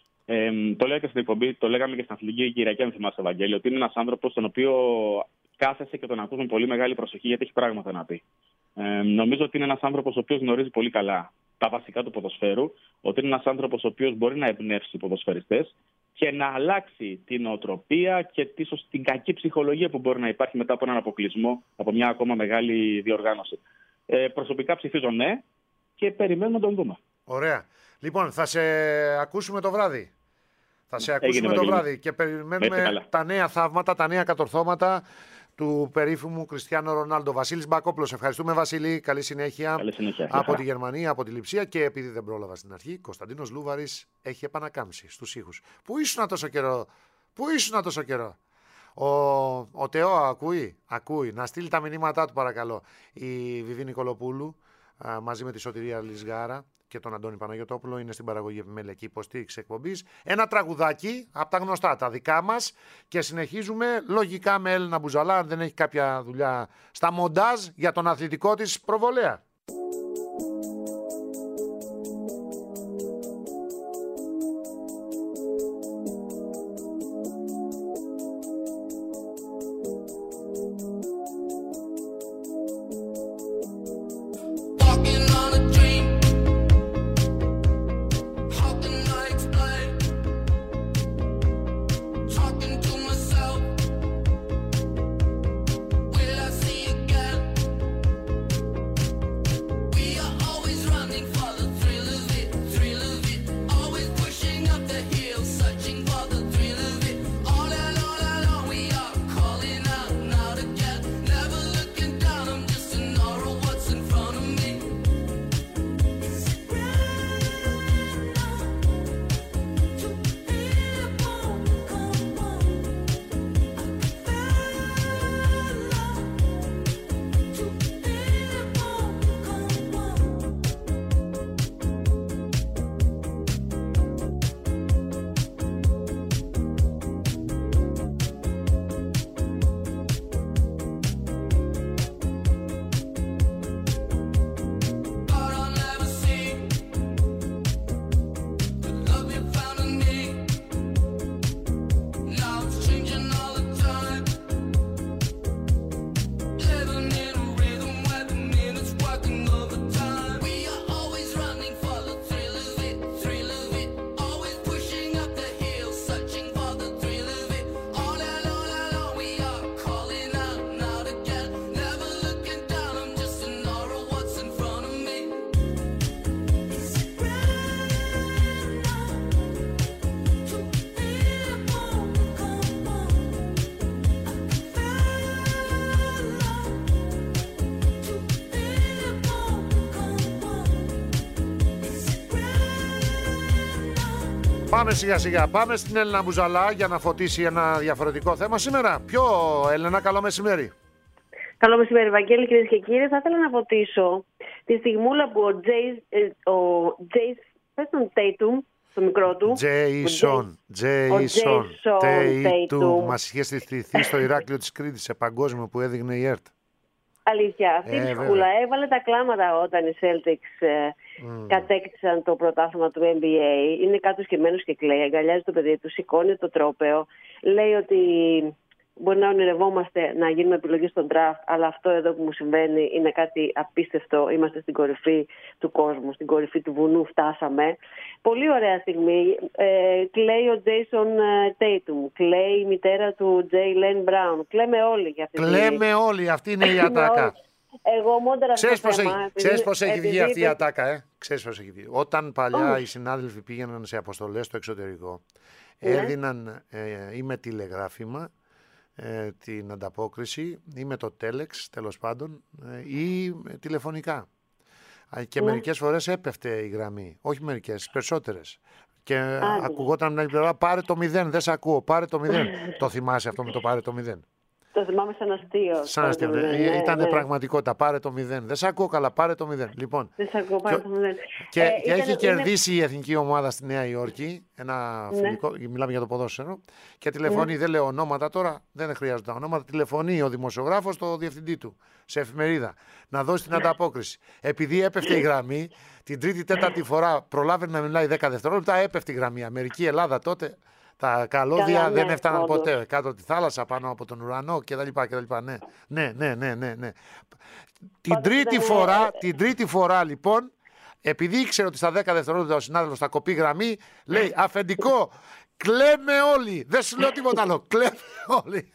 Ε, το λέγα και στην εκπομπή, το λέγαμε και στην Αθλητική Κυριακή, αν θυμάσαι, Ευαγγέλιο, ότι είναι ένας άνθρωπος τον οποίο κάθεσαι και τον ακούς με πολύ μεγάλη προσοχή γιατί έχει πράγματα να πει. Ε, νομίζω ότι είναι ένας άνθρωπος ο οποίος γνωρίζει πολύ καλά τα βασικά του ποδοσφαίρου, ότι είναι ένας άνθρωπος ο οποίος μπορεί να εμπνεύσει ποδοσφαιριστές και να αλλάξει την νοοτροπία και ίσως την κακή ψυχολογία που μπορεί να υπάρχει μετά από έναν αποκλεισμό από μια ακόμα μεγάλη διοργάνωση. Ε, προσωπικά ψηφίζω ναι και περιμένουμε να τον δούμε. Ωραία. Λοιπόν, θα σε ακούσουμε το βράδυ. Θα σε ακούσουμε Έγινε, το βράδυ και περιμένουμε τα νέα θαύματα, τα νέα κατορθώματα του περίφημου Κριστιάνο Ρονάλντο. Βασίλης Μπακόπουλος, ευχαριστούμε Βασίλη, καλή συνέχεια, καλή συνέχεια. από τη Γερμανία, από τη Λειψία και επειδή δεν πρόλαβα στην αρχή, Κωνσταντίνος Λούβαρης έχει επανακάμψει στους ήχους. Πού ήσουν τόσο καιρό, πού ήσουν τόσο καιρό. Ο, ο Τεό ακούει, ακούει, να στείλει τα μηνύματά του παρακαλώ. Η Βιβί Νικολοπούλου α, μαζί με τη Σωτηρία Λισγάρα και τον Αντώνη Παναγιωτόπουλο είναι στην παραγωγή επιμέλεια και υποστήριξη εκπομπής. Ένα τραγουδάκι από τα γνωστά, τα δικά μας και συνεχίζουμε λογικά με Έλληνα Μπουζαλά, αν δεν έχει κάποια δουλειά στα μοντάζ για τον αθλητικό της προβολέα. We Πάμε σιγά σιγά. Πάμε στην Έλληνα Μπουζαλά για να φωτίσει ένα διαφορετικό θέμα σήμερα. Ποιο, Έλληνα, καλό μεσημέρι. Καλό μεσημέρι, Βαγγέλη, κυρίες και κύριοι. Θα ήθελα να φωτίσω τη στιγμούλα που ο Τζέις, ο Τζέις, πες τον Τέιτουμ, το μικρό του. Τζέισον, Τζέισον, Τέιτουμ. Μας είχε συστηθεί στο Ηράκλειο της Κρήτης, σε παγκόσμιο που έδειχνε η ΕΡΤ. Αλήθεια, αυτή ε, η σχούλα έβαλε τα κλάματα όταν οι Celtics ε, mm. κατέκτησαν το πρωτάθλημα του N B A. Είναι κάτω σκεμμένος και κλαίει, αγκαλιάζει το παιδί του, σηκώνει το τρόπαιο. Λέει ότι μπορεί να ονειρευόμαστε να γίνουμε επιλογή στον draft, αλλά αυτό εδώ που μου συμβαίνει είναι κάτι απίστευτο. Είμαστε στην κορυφή του κόσμου, στην κορυφή του βουνού φτάσαμε. Πολύ ωραία στιγμή. Ε, κλαίει ο Jason Tatum, κλαίει η μητέρα του Jaylen Brown. Κλαίμε όλοι για αυτή τη Κλαίμε όλοι, αυτή είναι η ατάκα. Εγώ μόντερα αυτό το θέμα. Έχει, ξέρεις πώς έχει βγει αυτή η ατάκα, ε? Ξέρεις πώς έχει βγει. Όταν παλιά oh. οι συνάδελφοι πήγαιναν σε αποστολές στο εξωτερικό, yeah. έδιναν ε, ή με τηλεγράφημα ε, την ανταπόκριση ή με το τέλεξ, τέλος πάντων, ε, ή τηλεφωνικά. Και yeah. μερικές φορές έπεφτε η γραμμή. Όχι μερικές, περισσότερες. Και ah, ακουγόταν από την άλλη πλευρά, πάρε το μηδέν, δεν σε ακούω, πάρε το μηδέν. Το θυμάσαι αυτό με το πάρε το μηδέν? Το θυμάμαι σαν αστείο. Σαν αστείο. Ναι, ήταν ναι. πραγματικότητα. Πάρε το μηδέν. Δεν σε ακούω καλά. Πάρε το μηδέν. Λοιπόν, δεν σε ακούω, πάρε το μηδέν. Και, ε, και έχει κερδίσει είναι... η εθνική ομάδα στη Νέα Υόρκη. Ένα ναι. φιλικό. Μιλάμε για το ποδόσφαιρο. Και τηλεφωνεί. Ναι. Δεν λέω ονόματα τώρα. Δεν χρειάζονται ονόματα. Τηλεφωνεί ο δημοσιογράφος στο διευθυντή του σε εφημερίδα να δώσει την ανταπόκριση. Επειδή έπεφτε η γραμμή, την τρίτη-τέταρτη φορά προλάβαινε να μιλάει δέκα δευτερόλεπτα, έπεφτε η γραμμή. Αμερική, Ελλάδα τότε. Τα καλώδια Καλά, δεν ναι, έφταναν όντως. ποτέ κάτω από τη θάλασσα, πάνω από τον ουρανό κτλ. Ναι, ναι, ναι, ναι, ναι, ναι. Την, τρίτη δεν... φορά, την τρίτη φορά λοιπόν, επειδή ήξερε ότι στα δέκα δευτερόλεπτα ο συνάδελφος θα κοπεί γραμμή, λέει αφεντικό, κλαίμε όλοι. Δεν σου λέω τίποτα άλλο. Κλαίμε όλοι.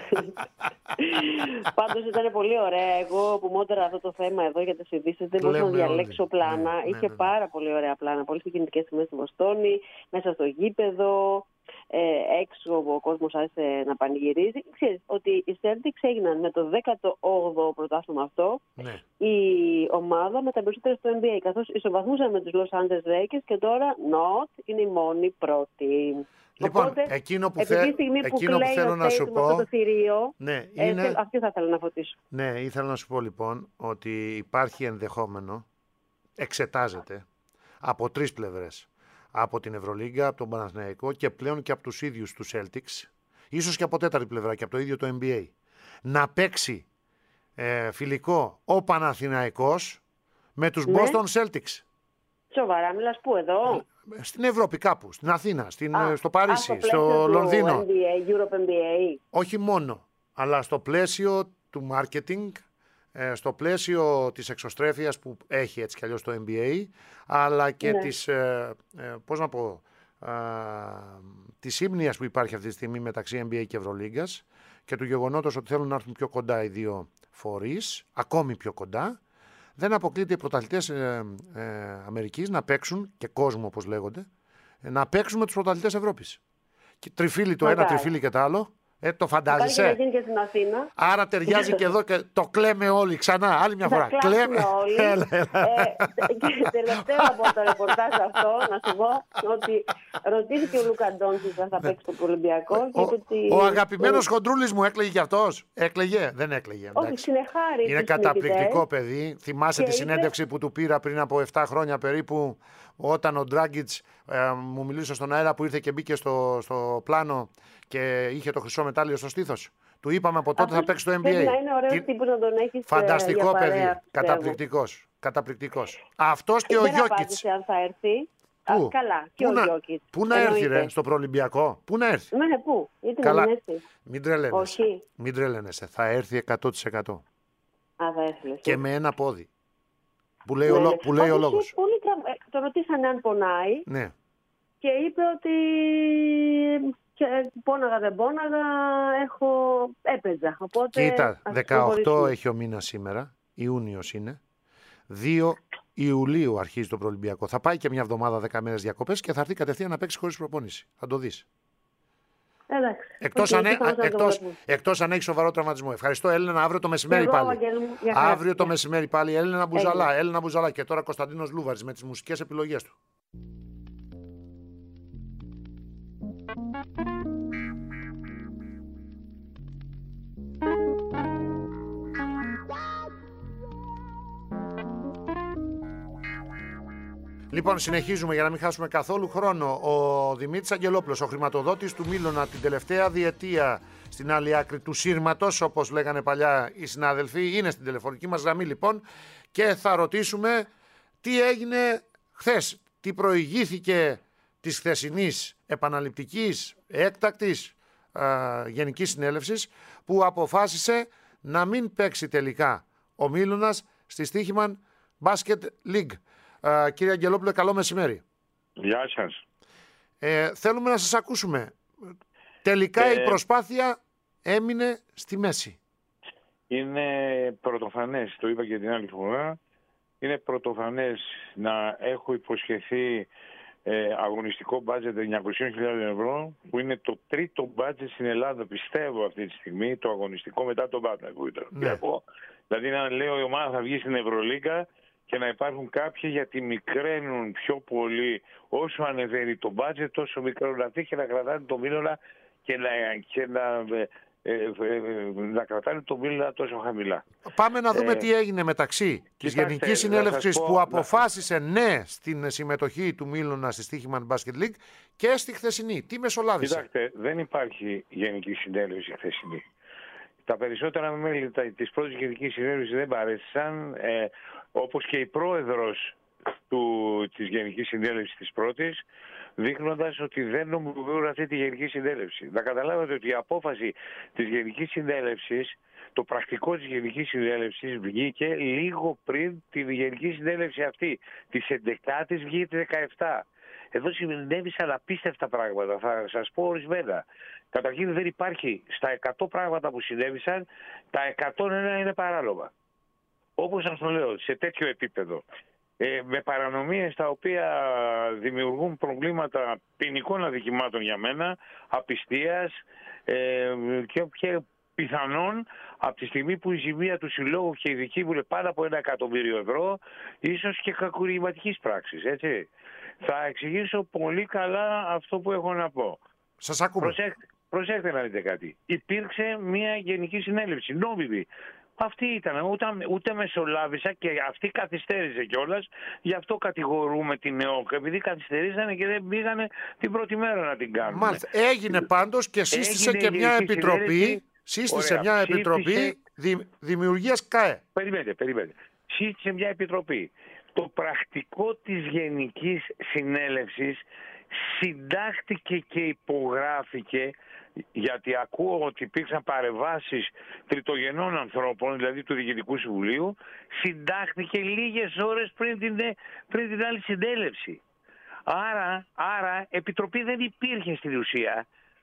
Πάντως ήταν πολύ ωραία. Εγώ που μόντερα αυτό το θέμα εδώ για τις ειδήσεις δεν μπορούσα να διαλέξω πλάνα. Ναι, Είχε ναι, ναι. πάρα πολύ ωραία πλάνα. Πολύ συγκινητικές στιγμές στη Βοστόνη, μέσα στο γήπεδο. Ε, έξω ο κόσμος άρχισε να πανηγυρίζει. Ξέρεις ότι οι Celtics έγιναν με το δέκατο όγδοο πρωτάθλημα αυτό ναι. η ομάδα με τα περισσότερα στο N B A, καθώς ισοβαθμούσαν με τους Los Angeles Lakers και τώρα not είναι η μόνη πρώτη. Λοιπόν, οπότε, εκείνο που, θε... εκείνο που θέλω να σου πω το θηρίο, ναι, είναι... ε, αυτή θα ήθελα να φωτίσω. Ναι, ήθελα να σου πω λοιπόν ότι υπάρχει ενδεχόμενο, εξετάζεται από τρεις πλευρές. Από την Ευρωλίγκα, από τον Παναθηναϊκό και πλέον και από τους ίδιους τους Celtics, ίσως και από τέταρτη πλευρά και από το ίδιο το N B A, να παίξει ε, φιλικό ο Παναθηναϊκός με τους ναι. Boston Celtics. Σοβαρά, μιλάς πού εδώ? Στην Ευρώπη κάπου, στην Αθήνα, στην, α, στο Παρίσι, α, στο, στο Λονδίνο. N B A, Europe N B A. Όχι μόνο, αλλά στο πλαίσιο του marketing, στο πλαίσιο της εξωστρέφειας που έχει έτσι κι αλλιώς το N B A, αλλά και ναι. της, ε, ε, πώς να πω, ε, της ύμνοιας που υπάρχει αυτή τη στιγμή μεταξύ N B A και Ευρωλίγκας και του γεγονότος ότι θέλουν να έρθουν πιο κοντά οι δύο φορείς, ακόμη πιο κοντά. Δεν αποκλείεται οι πρωταθλητές ε, ε, Αμερικής να παίξουν, και κόσμο όπως λέγονται, ε, να παίξουν με τους πρωταθλητές Ευρώπης. Και τριφύλι το ένα, τριφύλι και το άλλο. Ε, το φαντάζεσαι. Να γίνει και στην Αθήνα. Άρα ταιριάζει και εδώ και το κλαίμε όλοι ξανά. Άλλη μια φορά. Θα κλαίμε όλοι. Έλα, έλα. Ε, και τελευταίο από το ρεπορτάζ αυτό, να σου πω ότι ρωτήθηκε ο Λούκα Ντόντσιτς αν θα παίξει το Ολυμπιακό. Ο, ότι... ο αγαπημένος χοντρούλης μου έκλαιγε κι αυτός. Έκλαιγε, δεν έκλαιγε. Όχι, συνεχάρη. Είναι καταπληκτικό παιδί. Θυμάσαι τη συνέντευξη που του πήρα πριν από επτά χρόνια περίπου, όταν ο Ντράγκιτς ε, μου μιλούσε στον αέρα που ήρθε και μπήκε στο, στο πλάνο και είχε το χρυσό μετάλλιο στο στήθος. Του είπαμε από τότε θα παίξει στο N B A. Να είναι ωραίος τύπος να τον έχεις. Φανταστικό παιδί. Καταπληκτικός. Καταπληκτικός. Αυτός και ο Γιόκιτς. Δεν απάντησε αν θα έρθει. Πού? Α, καλά. Και πού ο να, Γιόκιτς. Πού να έρθει ρε, στο προολυμπιακό. Πού να έρθει. Ναι, πού. Γιατί καλά. Να μην έρθει. Μην τρελαίνεσαι. Όχι. Μην τρελαίνεσαι. Θα έρθει εκατό τοις εκατό. Α, θα έρθει. Και με ένα πόδι. Που λέει, ναι, ο, που λέει ο λόγος. Πολύ τρα... Το ρωτήσανε αν πονάει. Ναι. Και είπε ότι και πόναγα δεν πόναγα, έχω έπαιζα. Οπότε, κοίτα, δεκαοκτώ έχει ο μήνας σήμερα, Ιούνιος είναι. δύο Ιουλίου αρχίζει το προολυμπιακό. Θα πάει και μια εβδομάδα, δέκα μέρες διακοπές και θα έρθει κατευθείαν να παίξει χωρίς προπόνηση. Θα το δεις. Εντάξει. Εκτός, αν, εκτός, εκτός αν έχει σοβαρό τραυματισμό. Ευχαριστώ, Έλληνα. Αύριο το μεσημέρι εγώ, πάλι. Αγγέλη, αύριο το μεσημέρι πάλι. Έλληνα Μπουζαλά. Έλληνα Μπουζαλά. Και τώρα Κωνσταντίνος Λούβαρης με τις μουσικές επιλογές του. Λοιπόν, συνεχίζουμε για να μην χάσουμε καθόλου χρόνο. Ο Δημήτρης Αγγελόπουλος, ο χρηματοδότης του Μίλωνα την τελευταία διετία στην άλλη άκρη του σύρματος, όπως λέγανε παλιά οι συνάδελφοι, είναι στην τηλεφωνική μας γραμμή λοιπόν και θα ρωτήσουμε τι έγινε χθες, τι προηγήθηκε της χθεσινής επαναληπτικής, έκτακτης α, γενικής συνέλευσης που αποφάσισε να μην παίξει τελικά ο Μίλωνας στη Στοίχημαν Basket League. Uh, κύριε Αγγελόπουλε, καλό μεσημέρι. Γεια σας. Ε, θέλουμε να σας ακούσουμε. Τελικά ε, η προσπάθεια έμεινε στη μέση. Είναι πρωτοφανές, το είπα και την άλλη φορά, είναι πρωτοφανές να έχω υποσχεθεί ε, αγωνιστικό μπάτζετ εννιακόσιες χιλιάδες ευρώ, που είναι το τρίτο μπάτζετ στην Ελλάδα, πιστεύω αυτή τη στιγμή, το αγωνιστικό μετά τον Πάτνα. Ναι. Δηλαδή να λέω η ομάδα θα βγει στην Ευρωλίγκα και να υπάρχουν κάποιοι γιατί μικραίνουν πιο πολύ όσο ανεβαίνει το μπάτζετ, τόσο μικραίνουν αυτοί και να κρατάνε το Μίλωνα και να, και να, ε, ε, ε, να κρατάνε το Μίλωνα τόσο χαμηλά. Πάμε να δούμε ε, τι έγινε μεταξύ της Γενικής Συνέλευσης που αποφάσισε να... ναι στην συμμετοχή του Μίλωνα στη Στοίχημαν Basket League και στη χθεσινή. Τι μεσολάβησε? Κοιτάξτε, δεν υπάρχει Γενική Συνέλευση χθεσινή. Τα περισσότερα μέλη της πρώτης Γενικής Συνέλευσης δεν παρέστησαν, ε, όπως και η πρόεδρος του, της Γενικής Συνέλευσης της πρώτης, δείχνοντας ότι δεν νομιμοποιούν αυτή τη Γενική Συνέλευση. Να καταλάβετε ότι η απόφαση της Γενικής Συνέλευσης, το πρακτικό της Γενικής Συνέλευσης βγήκε λίγο πριν τη Γενική Συνέλευση αυτή. Της έντεκατης βγήκε τη δεκαεπτά. Εδώ συνέβησαν απίστευτα πράγματα, θα σας πω ορισμένα. Καταρχήν δεν υπάρχει στα εκατό πράγματα που συνέβησαν, τα εκατόν ένα είναι παράλογα. Όπως σας το λέω, σε τέτοιο επίπεδο. Ε, με παρανομίες τα οποία δημιουργούν προβλήματα ποινικών αδικημάτων για μένα, απιστίας ε, και, και πιθανόν από τη στιγμή που η ζημία του συλλόγου και η δική μου είναι πάνω από ένα εκατομμύριο ευρώ, ίσως και κακουργηματικής πράξης, έτσι. Θα εξηγήσω πολύ καλά αυτό που έχω να πω. Σας ακούμε. Προσέχτε, προσέχτε να δείτε κάτι. Υπήρξε μια γενική συνέλευση, νόμιμη. Αυτή ήταν, ούτε, ούτε μεσολάβησα και αυτή καθυστέρησε κιόλας. Γι' αυτό κατηγορούμε την ΕΟΚ, επειδή καθυστερήσανε και δεν πήγανε την πρώτη μέρα να την κάνουν. Μάλιστα. Έγινε πάντως και σύστησε και μια επιτροπή, σύστησε Ωραία. μια επιτροπή σύστησε... δη, δημιουργίας ΚΑΕ. Περιμένετε, περιμένετε. Σύστησε μια επιτροπή. Το πρακτικό της Γενικής Συνέλευσης συντάχθηκε και υπογράφηκε, γιατί ακούω ότι υπήρξαν παρεμβάσεις τριτογενών ανθρώπων, δηλαδή του Διοικητικού Συμβουλίου, συντάχθηκε λίγες ώρες πριν την, πριν την άλλη συνέλευση. Άρα, άρα επιτροπή δεν υπήρχε στην ουσία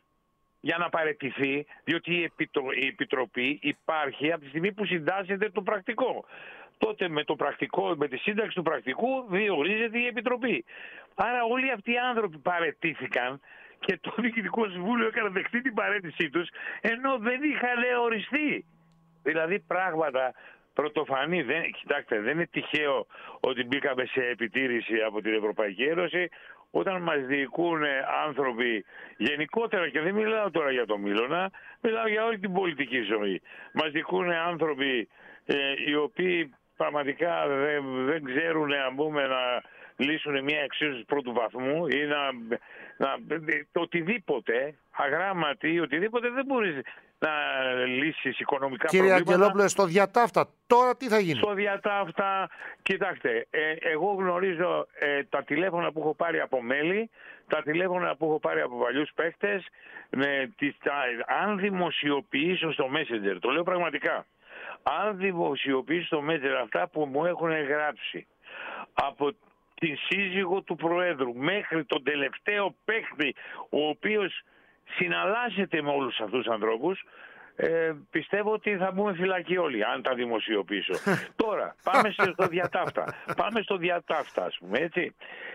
για να παραιτηθεί, διότι η, επιτρο, η επιτροπή υπάρχει από τη στιγμή που συντάσσεται το πρακτικό. Τότε με το πρακτικό, με τη σύνταξη του πρακτικού διορίζεται η επιτροπή. Άρα όλοι αυτοί οι άνθρωποι παραιτήθηκαν και το Διοικητικό Συμβούλιο έκανε δεχτεί την παραίτησή τους, ενώ δεν είχαν οριστεί. Δηλαδή πράγματα πρωτοφανή. Δεν, κοιτάξτε, δεν είναι τυχαίο ότι μπήκαμε σε επιτήρηση από την Ευρωπαϊκή Ένωση όταν μας διοικούν άνθρωποι γενικότερα, και δεν μιλάω τώρα για το Μίλωνα, μιλάω για όλη την πολιτική ζωή. Μας διοικούν άνθρωποι ε, οι οποίοι πραγματικά δεν, δεν ξέρουν αν πούμε να λύσουν μια εξίσωση πρώτου βαθμού ή να, να το οτιδήποτε, αγράμματι, οτιδήποτε δεν μπορείς να λύσεις οικονομικά Κύριε προβλήματα. Κύριε Αγγελόπουλε, στο διατάφτα, τώρα τι θα γίνει? Στο διατάφτα, κοιτάξτε, ε, εγώ γνωρίζω ε, τα τηλέφωνα που έχω πάρει από μέλη, τα τηλέφωνα που έχω πάρει από παλιούς παίχτες, ε, τις, τα, αν δημοσιοποιήσω στο Messenger, το λέω πραγματικά, αν δημοσιοποιήσω στο Messenger αυτά που μου έχουν γράψει από τη σύζυγο του Προέδρου μέχρι τον τελευταίο παίχτη, ο οποίος συναλλάσσεται με όλους αυτούς τους ανθρώπους, ε, πιστεύω ότι θα μπούμε φυλακή όλοι, αν τα δημοσιοποιήσω. Τώρα, πάμε στο διατάφτα. Πάμε στο διατάφτα, ας πούμε, έτσι.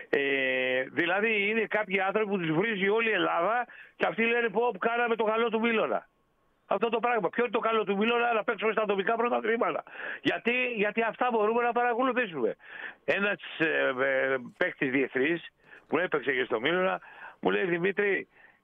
Ε, δηλαδή, είναι κάποιοι άνθρωποι που τους βρίζει όλη η Ελλάδα και αυτοί λένε πω, κάναμε το καλό του Μίλωνα. Αυτό το πράγμα. Ποιο είναι το καλό του Μίλωνα? Να παίξουμε στα τοπικά πρωταθλήματα. Γιατί, γιατί αυτά μπορούμε να παρακολουθήσουμε. Ένας ε, ε, παίκτης διεθνής που έπαιξε και στο Μίλωνα μου λέει, Δημήτρη,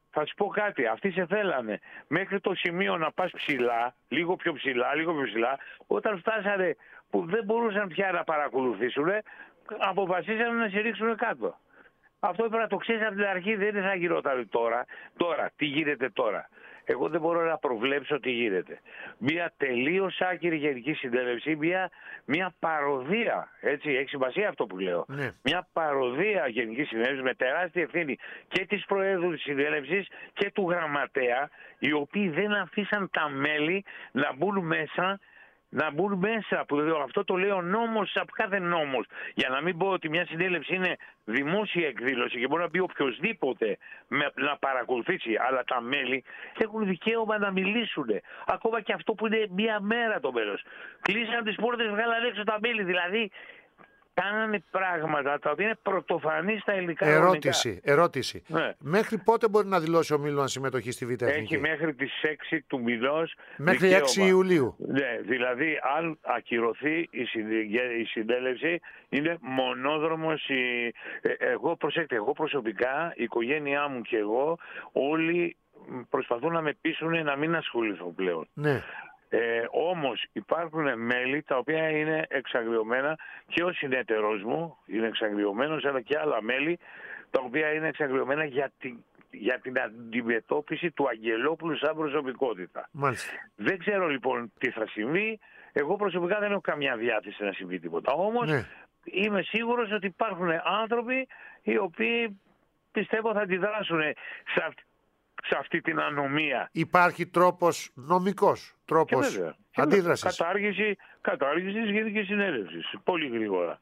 θα σου πω κάτι. Αυτοί σε θέλανε μέχρι το σημείο να πας ψηλά, λίγο πιο ψηλά, λίγο πιο ψηλά. Όταν φτάσανε που δεν μπορούσαν πια να παρακολουθήσουν, αποφασίσανε να σε ρίξουν κάτω. Αυτό έπρεπε να το ξέρεις από την αρχή, δεν θα γινόταν τώρα. Τώρα, τι γίνεται τώρα. Εγώ δεν μπορώ να προβλέψω τι γίνεται. Μια τελείως άκυρη γενική συνέλευση, μια, μια παροδία, έτσι, έχει σημασία αυτό που λέω. Ναι. Μια παροδία γενική συνέλευση με τεράστια ευθύνη και της Προέδρου της Συνέλευσης και του Γραμματέα, οι οποίοι δεν αφήσαν τα μέλη να μπουν μέσα. Να μπουν μέσα, που αυτό το λέει ο νόμος από κάθε νόμος. Για να μην πω ότι μια συνέλευση είναι δημόσια εκδήλωση και μπορεί να μπει οποιοδήποτε να παρακολουθήσει, αλλά τα μέλη έχουν δικαίωμα να μιλήσουν. Ακόμα και αυτό που είναι μία μέρα το μέλος. Κλείσαν τις πόρτες, βγάλαν έξω τα μέλη. Δηλαδή, κάνανε πράγματα τα οποία είναι πρωτοφανή στα ελληνικά. Ερώτηση. ερώτηση. Ναι. Μέχρι πότε μπορεί να δηλώσει ο Μίλωνας συμμετοχή στη Β' Εθνική? Έχει μέχρι τις έξι του μηνός. Μέχρι δικαίωμα. έξι Ιουλίου. Ναι, δηλαδή αν ακυρωθεί η, η συνέλευση είναι μονόδρομος. Η... Εγώ, προσέξτε, εγώ προσωπικά, η οικογένειά μου και εγώ, όλοι προσπαθούν να με πείσουν να μην ασχοληθώ πλέον. Ναι. Ε, όμως υπάρχουν μέλη τα οποία είναι εξαγριωμένα και ο συνεταιρός μου είναι εξαγριωμένος, αλλά και άλλα μέλη τα οποία είναι εξαγριωμένα για την, για την αντιμετώπιση του Αγγελόπουλου σαν προσωπικότητα. Μάλιστα. Δεν ξέρω λοιπόν τι θα συμβεί. Εγώ προσωπικά δεν έχω καμιά διάθεση να συμβεί τίποτα. Όμως ναι. είμαι σίγουρος ότι υπάρχουν άνθρωποι οι οποίοι πιστεύω θα αντιδράσουν σε αυτή σε αυτή την ανομία. Υπάρχει τρόπος νομικός, τρόπος αντίδρασης. Κατάργηση, κατάργηση της Γενικής Συνέλευσης. Πολύ γρήγορα.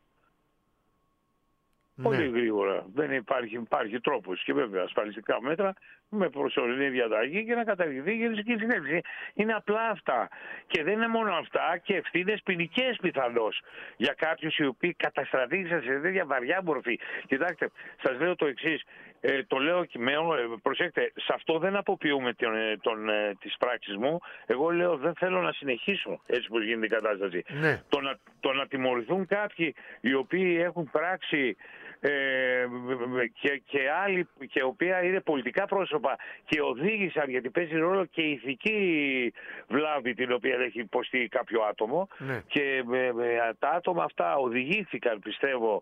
Ναι. Πολύ γρήγορα. Δεν υπάρχει, υπάρχει τρόπος. Και βέβαια ασφαλιστικά μέτρα με προσωρινή διαταγή και να καταργηθεί η Γενική Συνέλευση. Είναι απλά αυτά. Και δεν είναι μόνο αυτά, και ευθύνες ποινικές πιθανώς για κάποιους οι οποίοι καταστρατήγησαν σε τέτοια βαριά μορφή. Κοιτάξτε, σας λέω το εξής. Ε, το λέω και με, προσέξτε, σε αυτό δεν αποποιούμε τον, τον, ε, τις πράξεις μου. Εγώ λέω δεν θέλω να συνεχίσω έτσι πως γίνεται η κατάσταση. Ναι. Το, να, το να τιμωρηθούν κάποιοι οι οποίοι έχουν πράξει ε, και, και άλλοι και οι οποίοι είναι πολιτικά πρόσωπα και οδήγησαν, γιατί παίζει ρόλο και η ηθική βλάβη την οποία έχει υποστεί κάποιο άτομο. Ναι. Και ε, ε, τα άτομα αυτά οδηγήθηκαν, πιστεύω,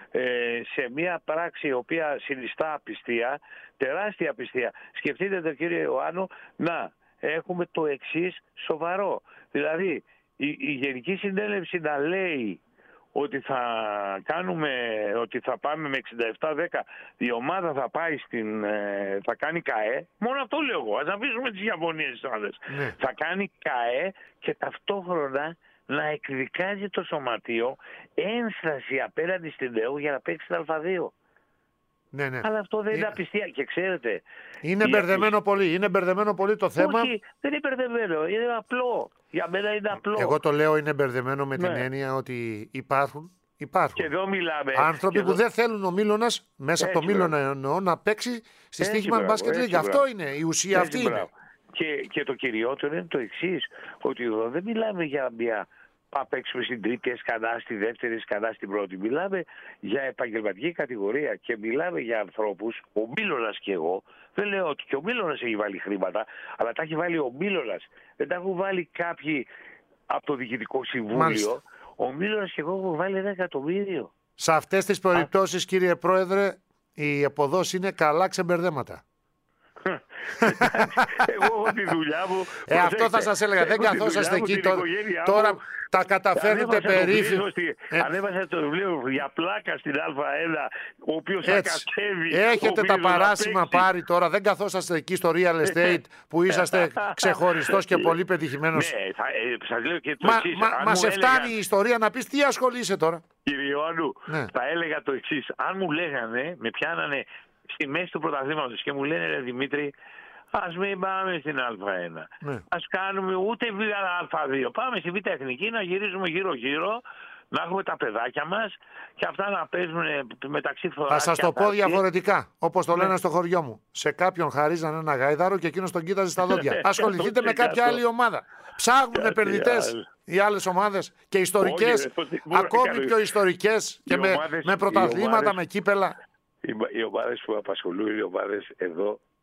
σε μια πράξη η οποία συνιστά απιστία, τεράστια απιστία. Σκεφτείτε το, κύριε Ιωάννου, να έχουμε το εξής σοβαρό. Δηλαδή η, η Γενική Συνέλευση να λέει ότι θα κάνουμε, ότι θα πάμε με εξήντα επτά δέκα, η ομάδα θα πάει στην, θα κάνει ΚΑΕ, μόνο αυτό λέω εγώ, ας αφήσουμε τις Ιαπωνίες άλλες. Ναι. Θα κάνει ΚΑΕ και ταυτόχρονα να εκδικάζει το σωματείο ένσταση απέναντι στην ΕΟ για να παίξει τα Α2. Ναι, ναι. Αλλά αυτό δεν είναι, είναι απιστία. Και ξέρετε... Είναι μπερδεμένο πολύ. Είναι μπερδεμένο πολύ το θέμα. Όχι, δεν είναι μπερδεμένο. Είναι απλό. Για μένα είναι απλό. Εγώ το λέω είναι μπερδεμένο με ναι. την έννοια ότι υπάρχουν, υπάρχουν και εδώ μιλάμε, άνθρωποι και που εδώ... δεν θέλουν ο Μίλωνας, μέσα από το Μίλωνα εννοώ, να παίξει στη Στίχημαν Μπάσκετ Λίγκ. Αυτό είναι. Η ουσία έτσι, αυτή είναι. Και, και το κυριότερο είναι το εξής, ότι εδώ δεν μιλάμε για μια να παίξουμε στην τρίτη εσκανά, στη δεύτερη εσκανά, στην πρώτη. Μιλάμε για επαγγελματική κατηγορία και μιλάμε για ανθρώπους, ο Μίλωνας και εγώ, δεν λέω ότι και ο Μίλωνας έχει βάλει χρήματα, αλλά τα έχει βάλει ο Μίλωνας. Δεν τα έχουν βάλει κάποιοι από το Διοικητικό Συμβούλιο. Μάλιστα. Ο Μίλωνας και εγώ έχω βάλει ένα εκατομμύριο. Σε αυτές τις περιπτώσεις, Α... κύριε Πρόεδρε, η αποδόσεις είναι καλά ξεμπερδέματα. Εγώ έχω τη δουλειά μου. Ε, αυτό θα σας έλεγα. Δεν καθόσαστε εκεί τώρα. Τώρα τα καταφέρνετε περίφημα. Ανέβασα το βιβλίο για πλάκα στην Α1, ο οποίος θα κατέβει. Έχετε τα παράσημα πάρει τώρα. Δεν καθόσαστε εκεί στο real estate που είσαστε ξεχωριστός και πολύ πετυχημένος. Ναι, σας λέω και το εξής. Μα σε φτάνει η ιστορία να πεις τι ασχολείσαι τώρα. Κύριε Ιωάννου, θα έλεγα το εξής. Αν μου λέγανε, με πιάνανε στη μέση του πρωταθλήματος και μου λένε, ρε Δημήτρη, ας μην πάμε στην Α1. Ναι. Ας κάνουμε ούτε Α2. Πάμε στη Β' Εθνική να γυρίζουμε γύρω-γύρω, να έχουμε τα παιδάκια μας και αυτά να παίζουν μεταξύ φορά. Θα σας το πω διαφορετικά, όπως το λένε ναι. στο χωριό μου. Σε κάποιον χαρίζανε ένα γάιδαρο και εκείνος τον κοίταζε στα δόντια. Ασχοληθείτε με κάποια άλλη ομάδα. Ψάχνουν επενδυτές οι άλλες ομάδες και ιστορικές, ακόμη πιο ιστορικές και με, με πρωταθλήματα, με κύπελα. Οι, οι ομάδες που απασχολούν, οι ομάδες εδώ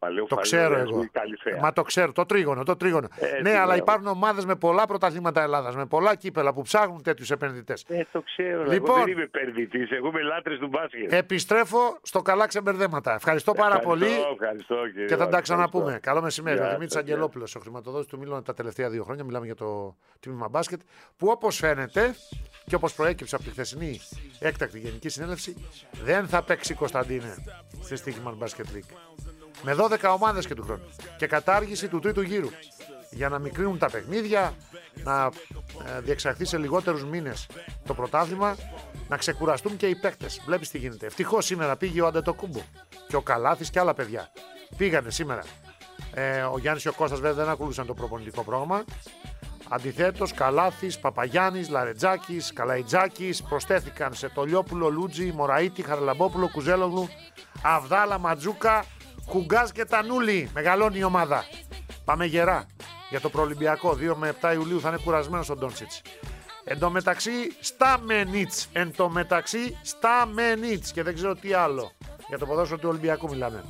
Παλαιό Το ξέρω εγώ. Μα το ξέρω, το τρίγωνο. Το τρίγωνο. Έτσι, ναι, αλλά βέβαια. υπάρχουν ομάδες με πολλά πρωταθλήματα Ελλάδας, με πολλά κύπελα που ψάχνουν τέτοιους επενδυτές. Ε, το ξέρω. Λοιπόν, εγώ δεν είμαι επενδυτής, εγώ είμαι λάτρης του μπάσκετ. Επιστρέφω στο καλά ξεμπερδέματα. Ευχαριστώ πάρα Ευχαριστώ, πολύ. ευχαριστώ, κύριε Και θα τα Βάκη, ξαναπούμε. ευχαριστώ. Καλό μεσημέρι. Γεια Ο Δημήτρης σας, Αγγελόπουλος, ο χρηματοδότης του Μίλωνα τα τελευταία δύο χρόνια. Μιλάμε για το τμήμα μπάσκετ. Που όπως φαίνεται και όπως προέκυψε από τη χθεσινή έκτακτη γενική συνέλευση, δεν θα παίξει, Κωνσταντίνε, στη Stegeman Basket League. Με δώδεκα ομάδες και του χρόνου. Και κατάργηση του τρίτου γύρου. Για να μικρύνουν τα παιχνίδια, να ε, διεξαχθεί σε λιγότερους μήνες το πρωτάθλημα, να ξεκουραστούν και οι παίκτες. Βλέπεις τι γίνεται. Ευτυχώς σήμερα πήγε ο Αντετοκούμπο και ο Καλάθης και άλλα παιδιά. Πήγανε σήμερα. Ε, ο Γιάννης και ο Κώστας βέβαια δεν ακολούθησαν το προπονητικό πρόγραμμα. Αντιθέτως, Καλάθης, Παπαγιάννης, Λαρετζάκης, Καλαϊτζάκης προσθέθηκαν σε Τολιόπουλο, Λούτζι, Μωραΐτη, Χαραλαμπόπουλο, Κουζέλογλου, Αβδάλα, Ματζούκα, Κουγκάς και Τανούλη. Μεγαλώνει η ομάδα. Πάμε γερά για το προολυμπιακό. δύο με επτά Ιουλίου θα είναι κουρασμένος ο Ντόντσιτς. Εν τω μεταξύ, Στάμενιτς. Εν τω μεταξύ, Στάμενιτς. Και δεν ξέρω τι άλλο. Για το ποδόσφαιρο του Ολυμπιακού μιλάμε.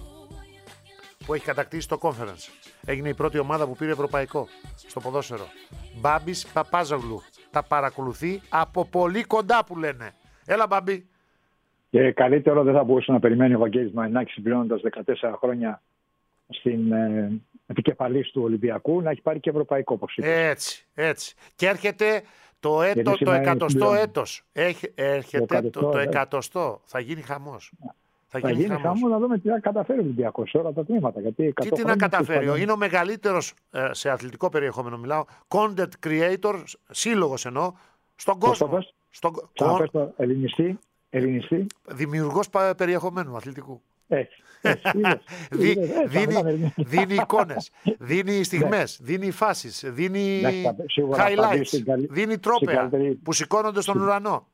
Που έχει κατακτήσει το Conference. Έγινε η πρώτη ομάδα που πήρε ευρωπαϊκό στο ποδόσφαιρο. Μπάμπης Παπάζογλου. Τα παρακολουθεί από πολύ κοντά που λένε. Έλα, Μπάμπη. Και καλύτερο δεν θα μπορούσε να περιμένει ο Βαγγέλης Μαρινάκης, συμπληρώνοντας δεκατέσσερα χρόνια στην ε, επικεφαλής του Ολυμπιακού, να έχει πάρει και ευρωπαϊκό, όπως είπε. Έτσι, έτσι. Και έρχεται το, έτο, το εκατοστό έτος. Έχει, έρχεται το, το, το εκατοστό. Θα γίνει χαμός. Θα, θα γίνει, γίνει χαμός. χαμός να δούμε τι θα καταφέρει ο Ολυμπιακός σε όλα τα τμήματα. Γιατί τι τι να καταφέρει. Είναι ο μεγαλύτερος, ε, σε αθλητικό περιεχόμενο μιλάω, content creator, σύλλογος εννοώ, στον κόσμο. Στον... Στον... Ελληνιστή. Ελληνιστή. Δημιουργός περιεχομένου αθλητικού. Έτσι. Έτσι, Δι, έτσι, δίνει, δίνει εικόνες, δίνει στιγμές, δίνει φάσεις, δίνει highlights, δίνει τρόπαια που σηκώνονται στον ουρανό.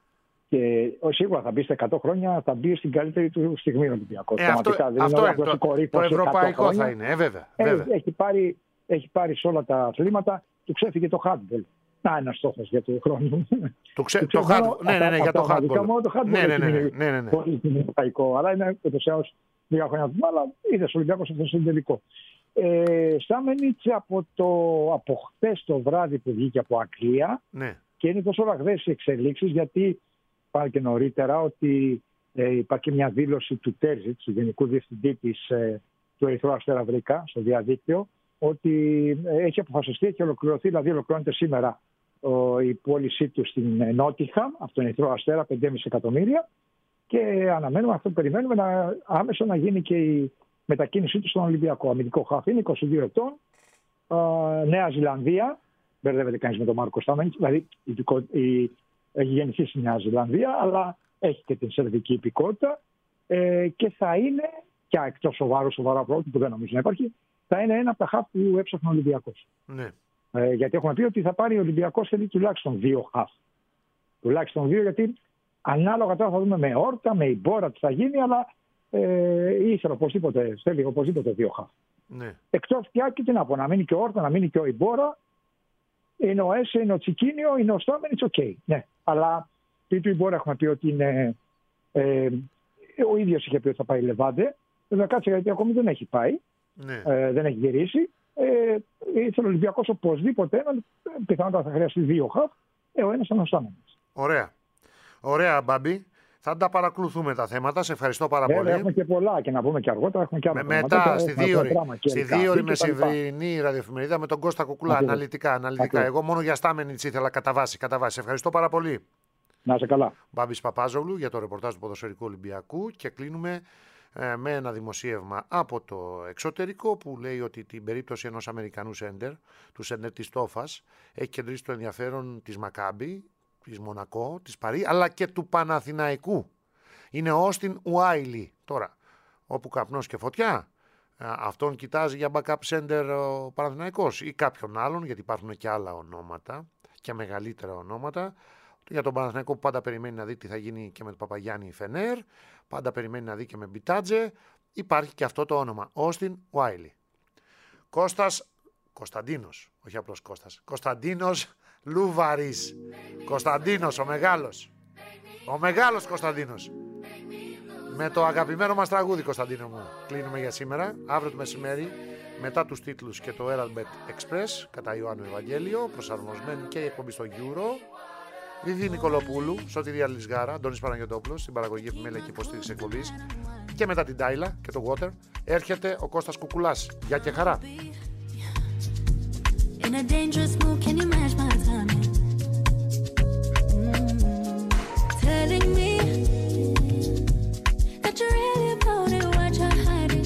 Και σίγουρα θα μπει στα εκατό χρόνια, θα μπει στην καλύτερη του στιγμή ο Ολυμπιακός. Ε, αυτό αυτό είναι το, το ευρωπαϊκό θα είναι, ε, βέβαια. βέβαια. Ε, έχει, πάρει, έχει πάρει σε όλα τα αθλήματα, του ξέφυγε το handball. Να, ένα στόχος για το χρόνο. Το ξέ... το handball. Ναι, ναι, ναι, για το handball. Μόνο το handball ναι, ναι, ναι, ναι, ναι, ναι, ναι. Πολύ ευρωπαϊκό. Αλλά είναι ούτως ή άλλως λίγα χρόνια του, αλλά είδε ο Ολυμπιακός αυτό στον τελικό. Ε, Στάμενιτς από, το, από χτες το βράδυ που βγήκε από Αγγλία, ναι. Και είναι τόσο ραγδαίες οι εξελίξεις, γιατί πάλι και νωρίτερα ότι ε, υπάρχει μια δήλωση του Τέρζιτ, του Γενικού Διευθυντή της, ε, του Ερυθρού Αστέρα Βρήκα, στο διαδίκτυο, ότι ε, έχει αποφασιστεί, έχει ολοκληρωθεί, δηλαδή ολοκληρώνεται σήμερα ο, η πώλησή του στην Νότιχαμ, από τον Ερυθρό Αστέρα, πέντε κόμμα πέντε εκατομμύρια, και αναμένουμε, αυτό που περιμένουμε, να, άμεσα να γίνει και η μετακίνησή του στον Ολυμπιακό. Αμυντικό χάφ είναι είκοσι δύο ετών, ε, Νέα Ζηλανδία, μπερδεύεται κανείς με τον Μάρκο Στάμενιτς, δηλαδή η, η, έχει γεννηθεί στη Νέα Ζηλανδία, αλλά έχει και την σερβική υπηκότητα, ε, και θα είναι, και εκτός σοβαρό, σοβαρά πρόβλημα που δεν νομίζω να υπάρχει, θα είναι ένα από τα χαφ που έψαχνε ο Ολυμπιακός. Ναι. Ε, γιατί έχουμε πει ότι θα πάρει ο Ολυμπιακός, θέλει τουλάχιστον δύο χαφ. Τουλάχιστον δύο, γιατί ανάλογα τώρα θα δούμε με Όρτα, με Ιμπόρα τι θα γίνει, αλλά ε, ήθελε οπωσδήποτε, θέλει οπωσδήποτε δύο χαφ. Ναι. Εκτός πια και τι να πω, να μείνει και ο Όρτα, να μείνει και ο Ιμπόρα. Είναι ο Έσε, είναι ο Τσικίνιο, είναι ο Στάμενιτς, οκ. Okay, ναι. Αλλά τι του Ιμπόρα έχουμε πει ότι είναι. Ε, ο ίδιος είχε πει ότι θα πάει Λεβάντε. Βέβαια κάτσε γιατί ακόμη δεν έχει πάει. Ναι. Ε, δεν έχει γυρίσει. Ε, ήθελε ο Ολυμπιακός οπωσδήποτε έναν. Πιθανότατα θα χρειαστεί δύο χαφ. Ε, ο ένας ήταν ο Στάμενιτς. Ωραία. Ωραία, Μπάμπη. Θα τα παρακολουθούμε τα θέματα. Σε ευχαριστώ πάρα Βέβαια, πολύ. έχουμε και πολλά και να πούμε και αργότερα. Έχουμε και άλλα με, μετά, στη δύο ώρη μεσημβρινή ραδιοφημερίδα με τον Κώστα Κουκουλά. Ακριβώς. Αναλυτικά. αναλυτικά. Εγώ μόνο για Στάμενιτς ήθελα κατά βάση. Κατά βάση. Ευχαριστώ πάρα πολύ. Να είσαι καλά. Μπάμπης Παπάζογλου για το ρεπορτάζ του Ποδοσφαιρικού Ολυμπιακού, και κλείνουμε ε, με ένα δημοσίευμα από το εξωτερικό που λέει ότι την περίπτωση ενός Αμερικανού σέντερ, του σέντερ της Τόφας, έχει κεντρήσει το ενδιαφέρον της Μακάμπι, της Μονακό, της Παρί, αλλά και του Παναθηναϊκού. Είναι ο Όστιν Ουάιλι. Τώρα, όπου καπνός και φωτιά, αυτόν κοιτάζει για backup center ο Παναθηναϊκός ή κάποιον άλλον, γιατί υπάρχουν και άλλα ονόματα και μεγαλύτερα ονόματα. Για τον Παναθηναϊκό που πάντα περιμένει να δει τι θα γίνει και με τον Παπαγιάννη Φενέρ, πάντα περιμένει να δει και με Μπιτάτζε, υπάρχει και αυτό το όνομα, Όστιν Ουάιλι. Κώστας Κωνσταντίνος, όχι απλώς Κώστας, Κωνσταντίνος Λούβαρης. Κωνσταντίνος ο μεγάλος. Ο μεγάλος Κωνσταντίνος. Με το αγαπημένο μας τραγούδι, Κωνσταντίνο μου, κλείνουμε για σήμερα. Αύριο το μεσημέρι, μετά τους τίτλους και το Herald Express κατά Ιωάννου Ευαγγέλιο, προσαρμοσμένη και η εκπομπή στο Euro. Βιβί Νικολοπούλου, Σωτηρία Λισγάρα, Αντώνης Παναγιωτόπουλος, στην παραγωγή επιμέλεια και υποστήριξη εκπομπής. Και μετά την Τάιλα και το Water, έρχεται ο Κώστας Κουκουλάς. Γεια και χαρά! In a dangerous mood, can you match my timing? Mm-hmm. Telling me that you really about it, what you're hiding.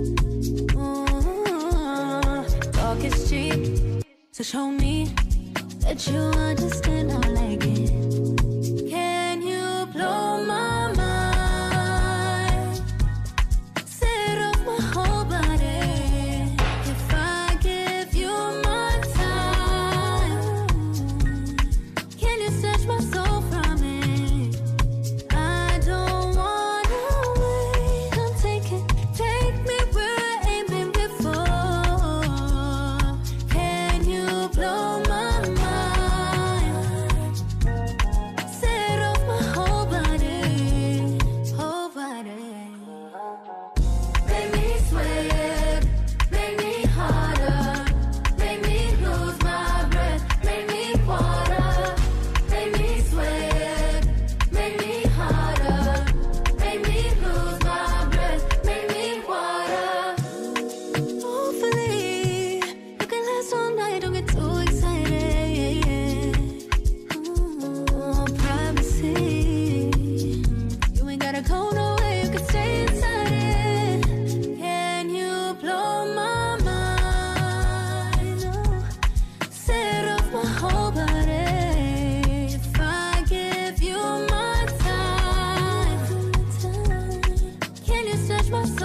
Oh, talk is cheap, so show me that you understand how I like it. Can you blow my mind? Set off my whole body. If I give you my time, can you snatch my soul from it? I don't wanna wait. Come take it, take me where I ain't been before. Can you blow my mind? Set off my whole body, whole body. Make me sweat, make me harder, make me lose my breath, make me water. Make me sweat, make me harder, make me lose my breath, make me water. Hopefully, you can last all night, don't get too excited. Oh, privacy, you ain't gotta go nowhere, you can stay inside it. Can you blow my mind? Oh, set off my whole body. If I give you my time, can you snatch my soul?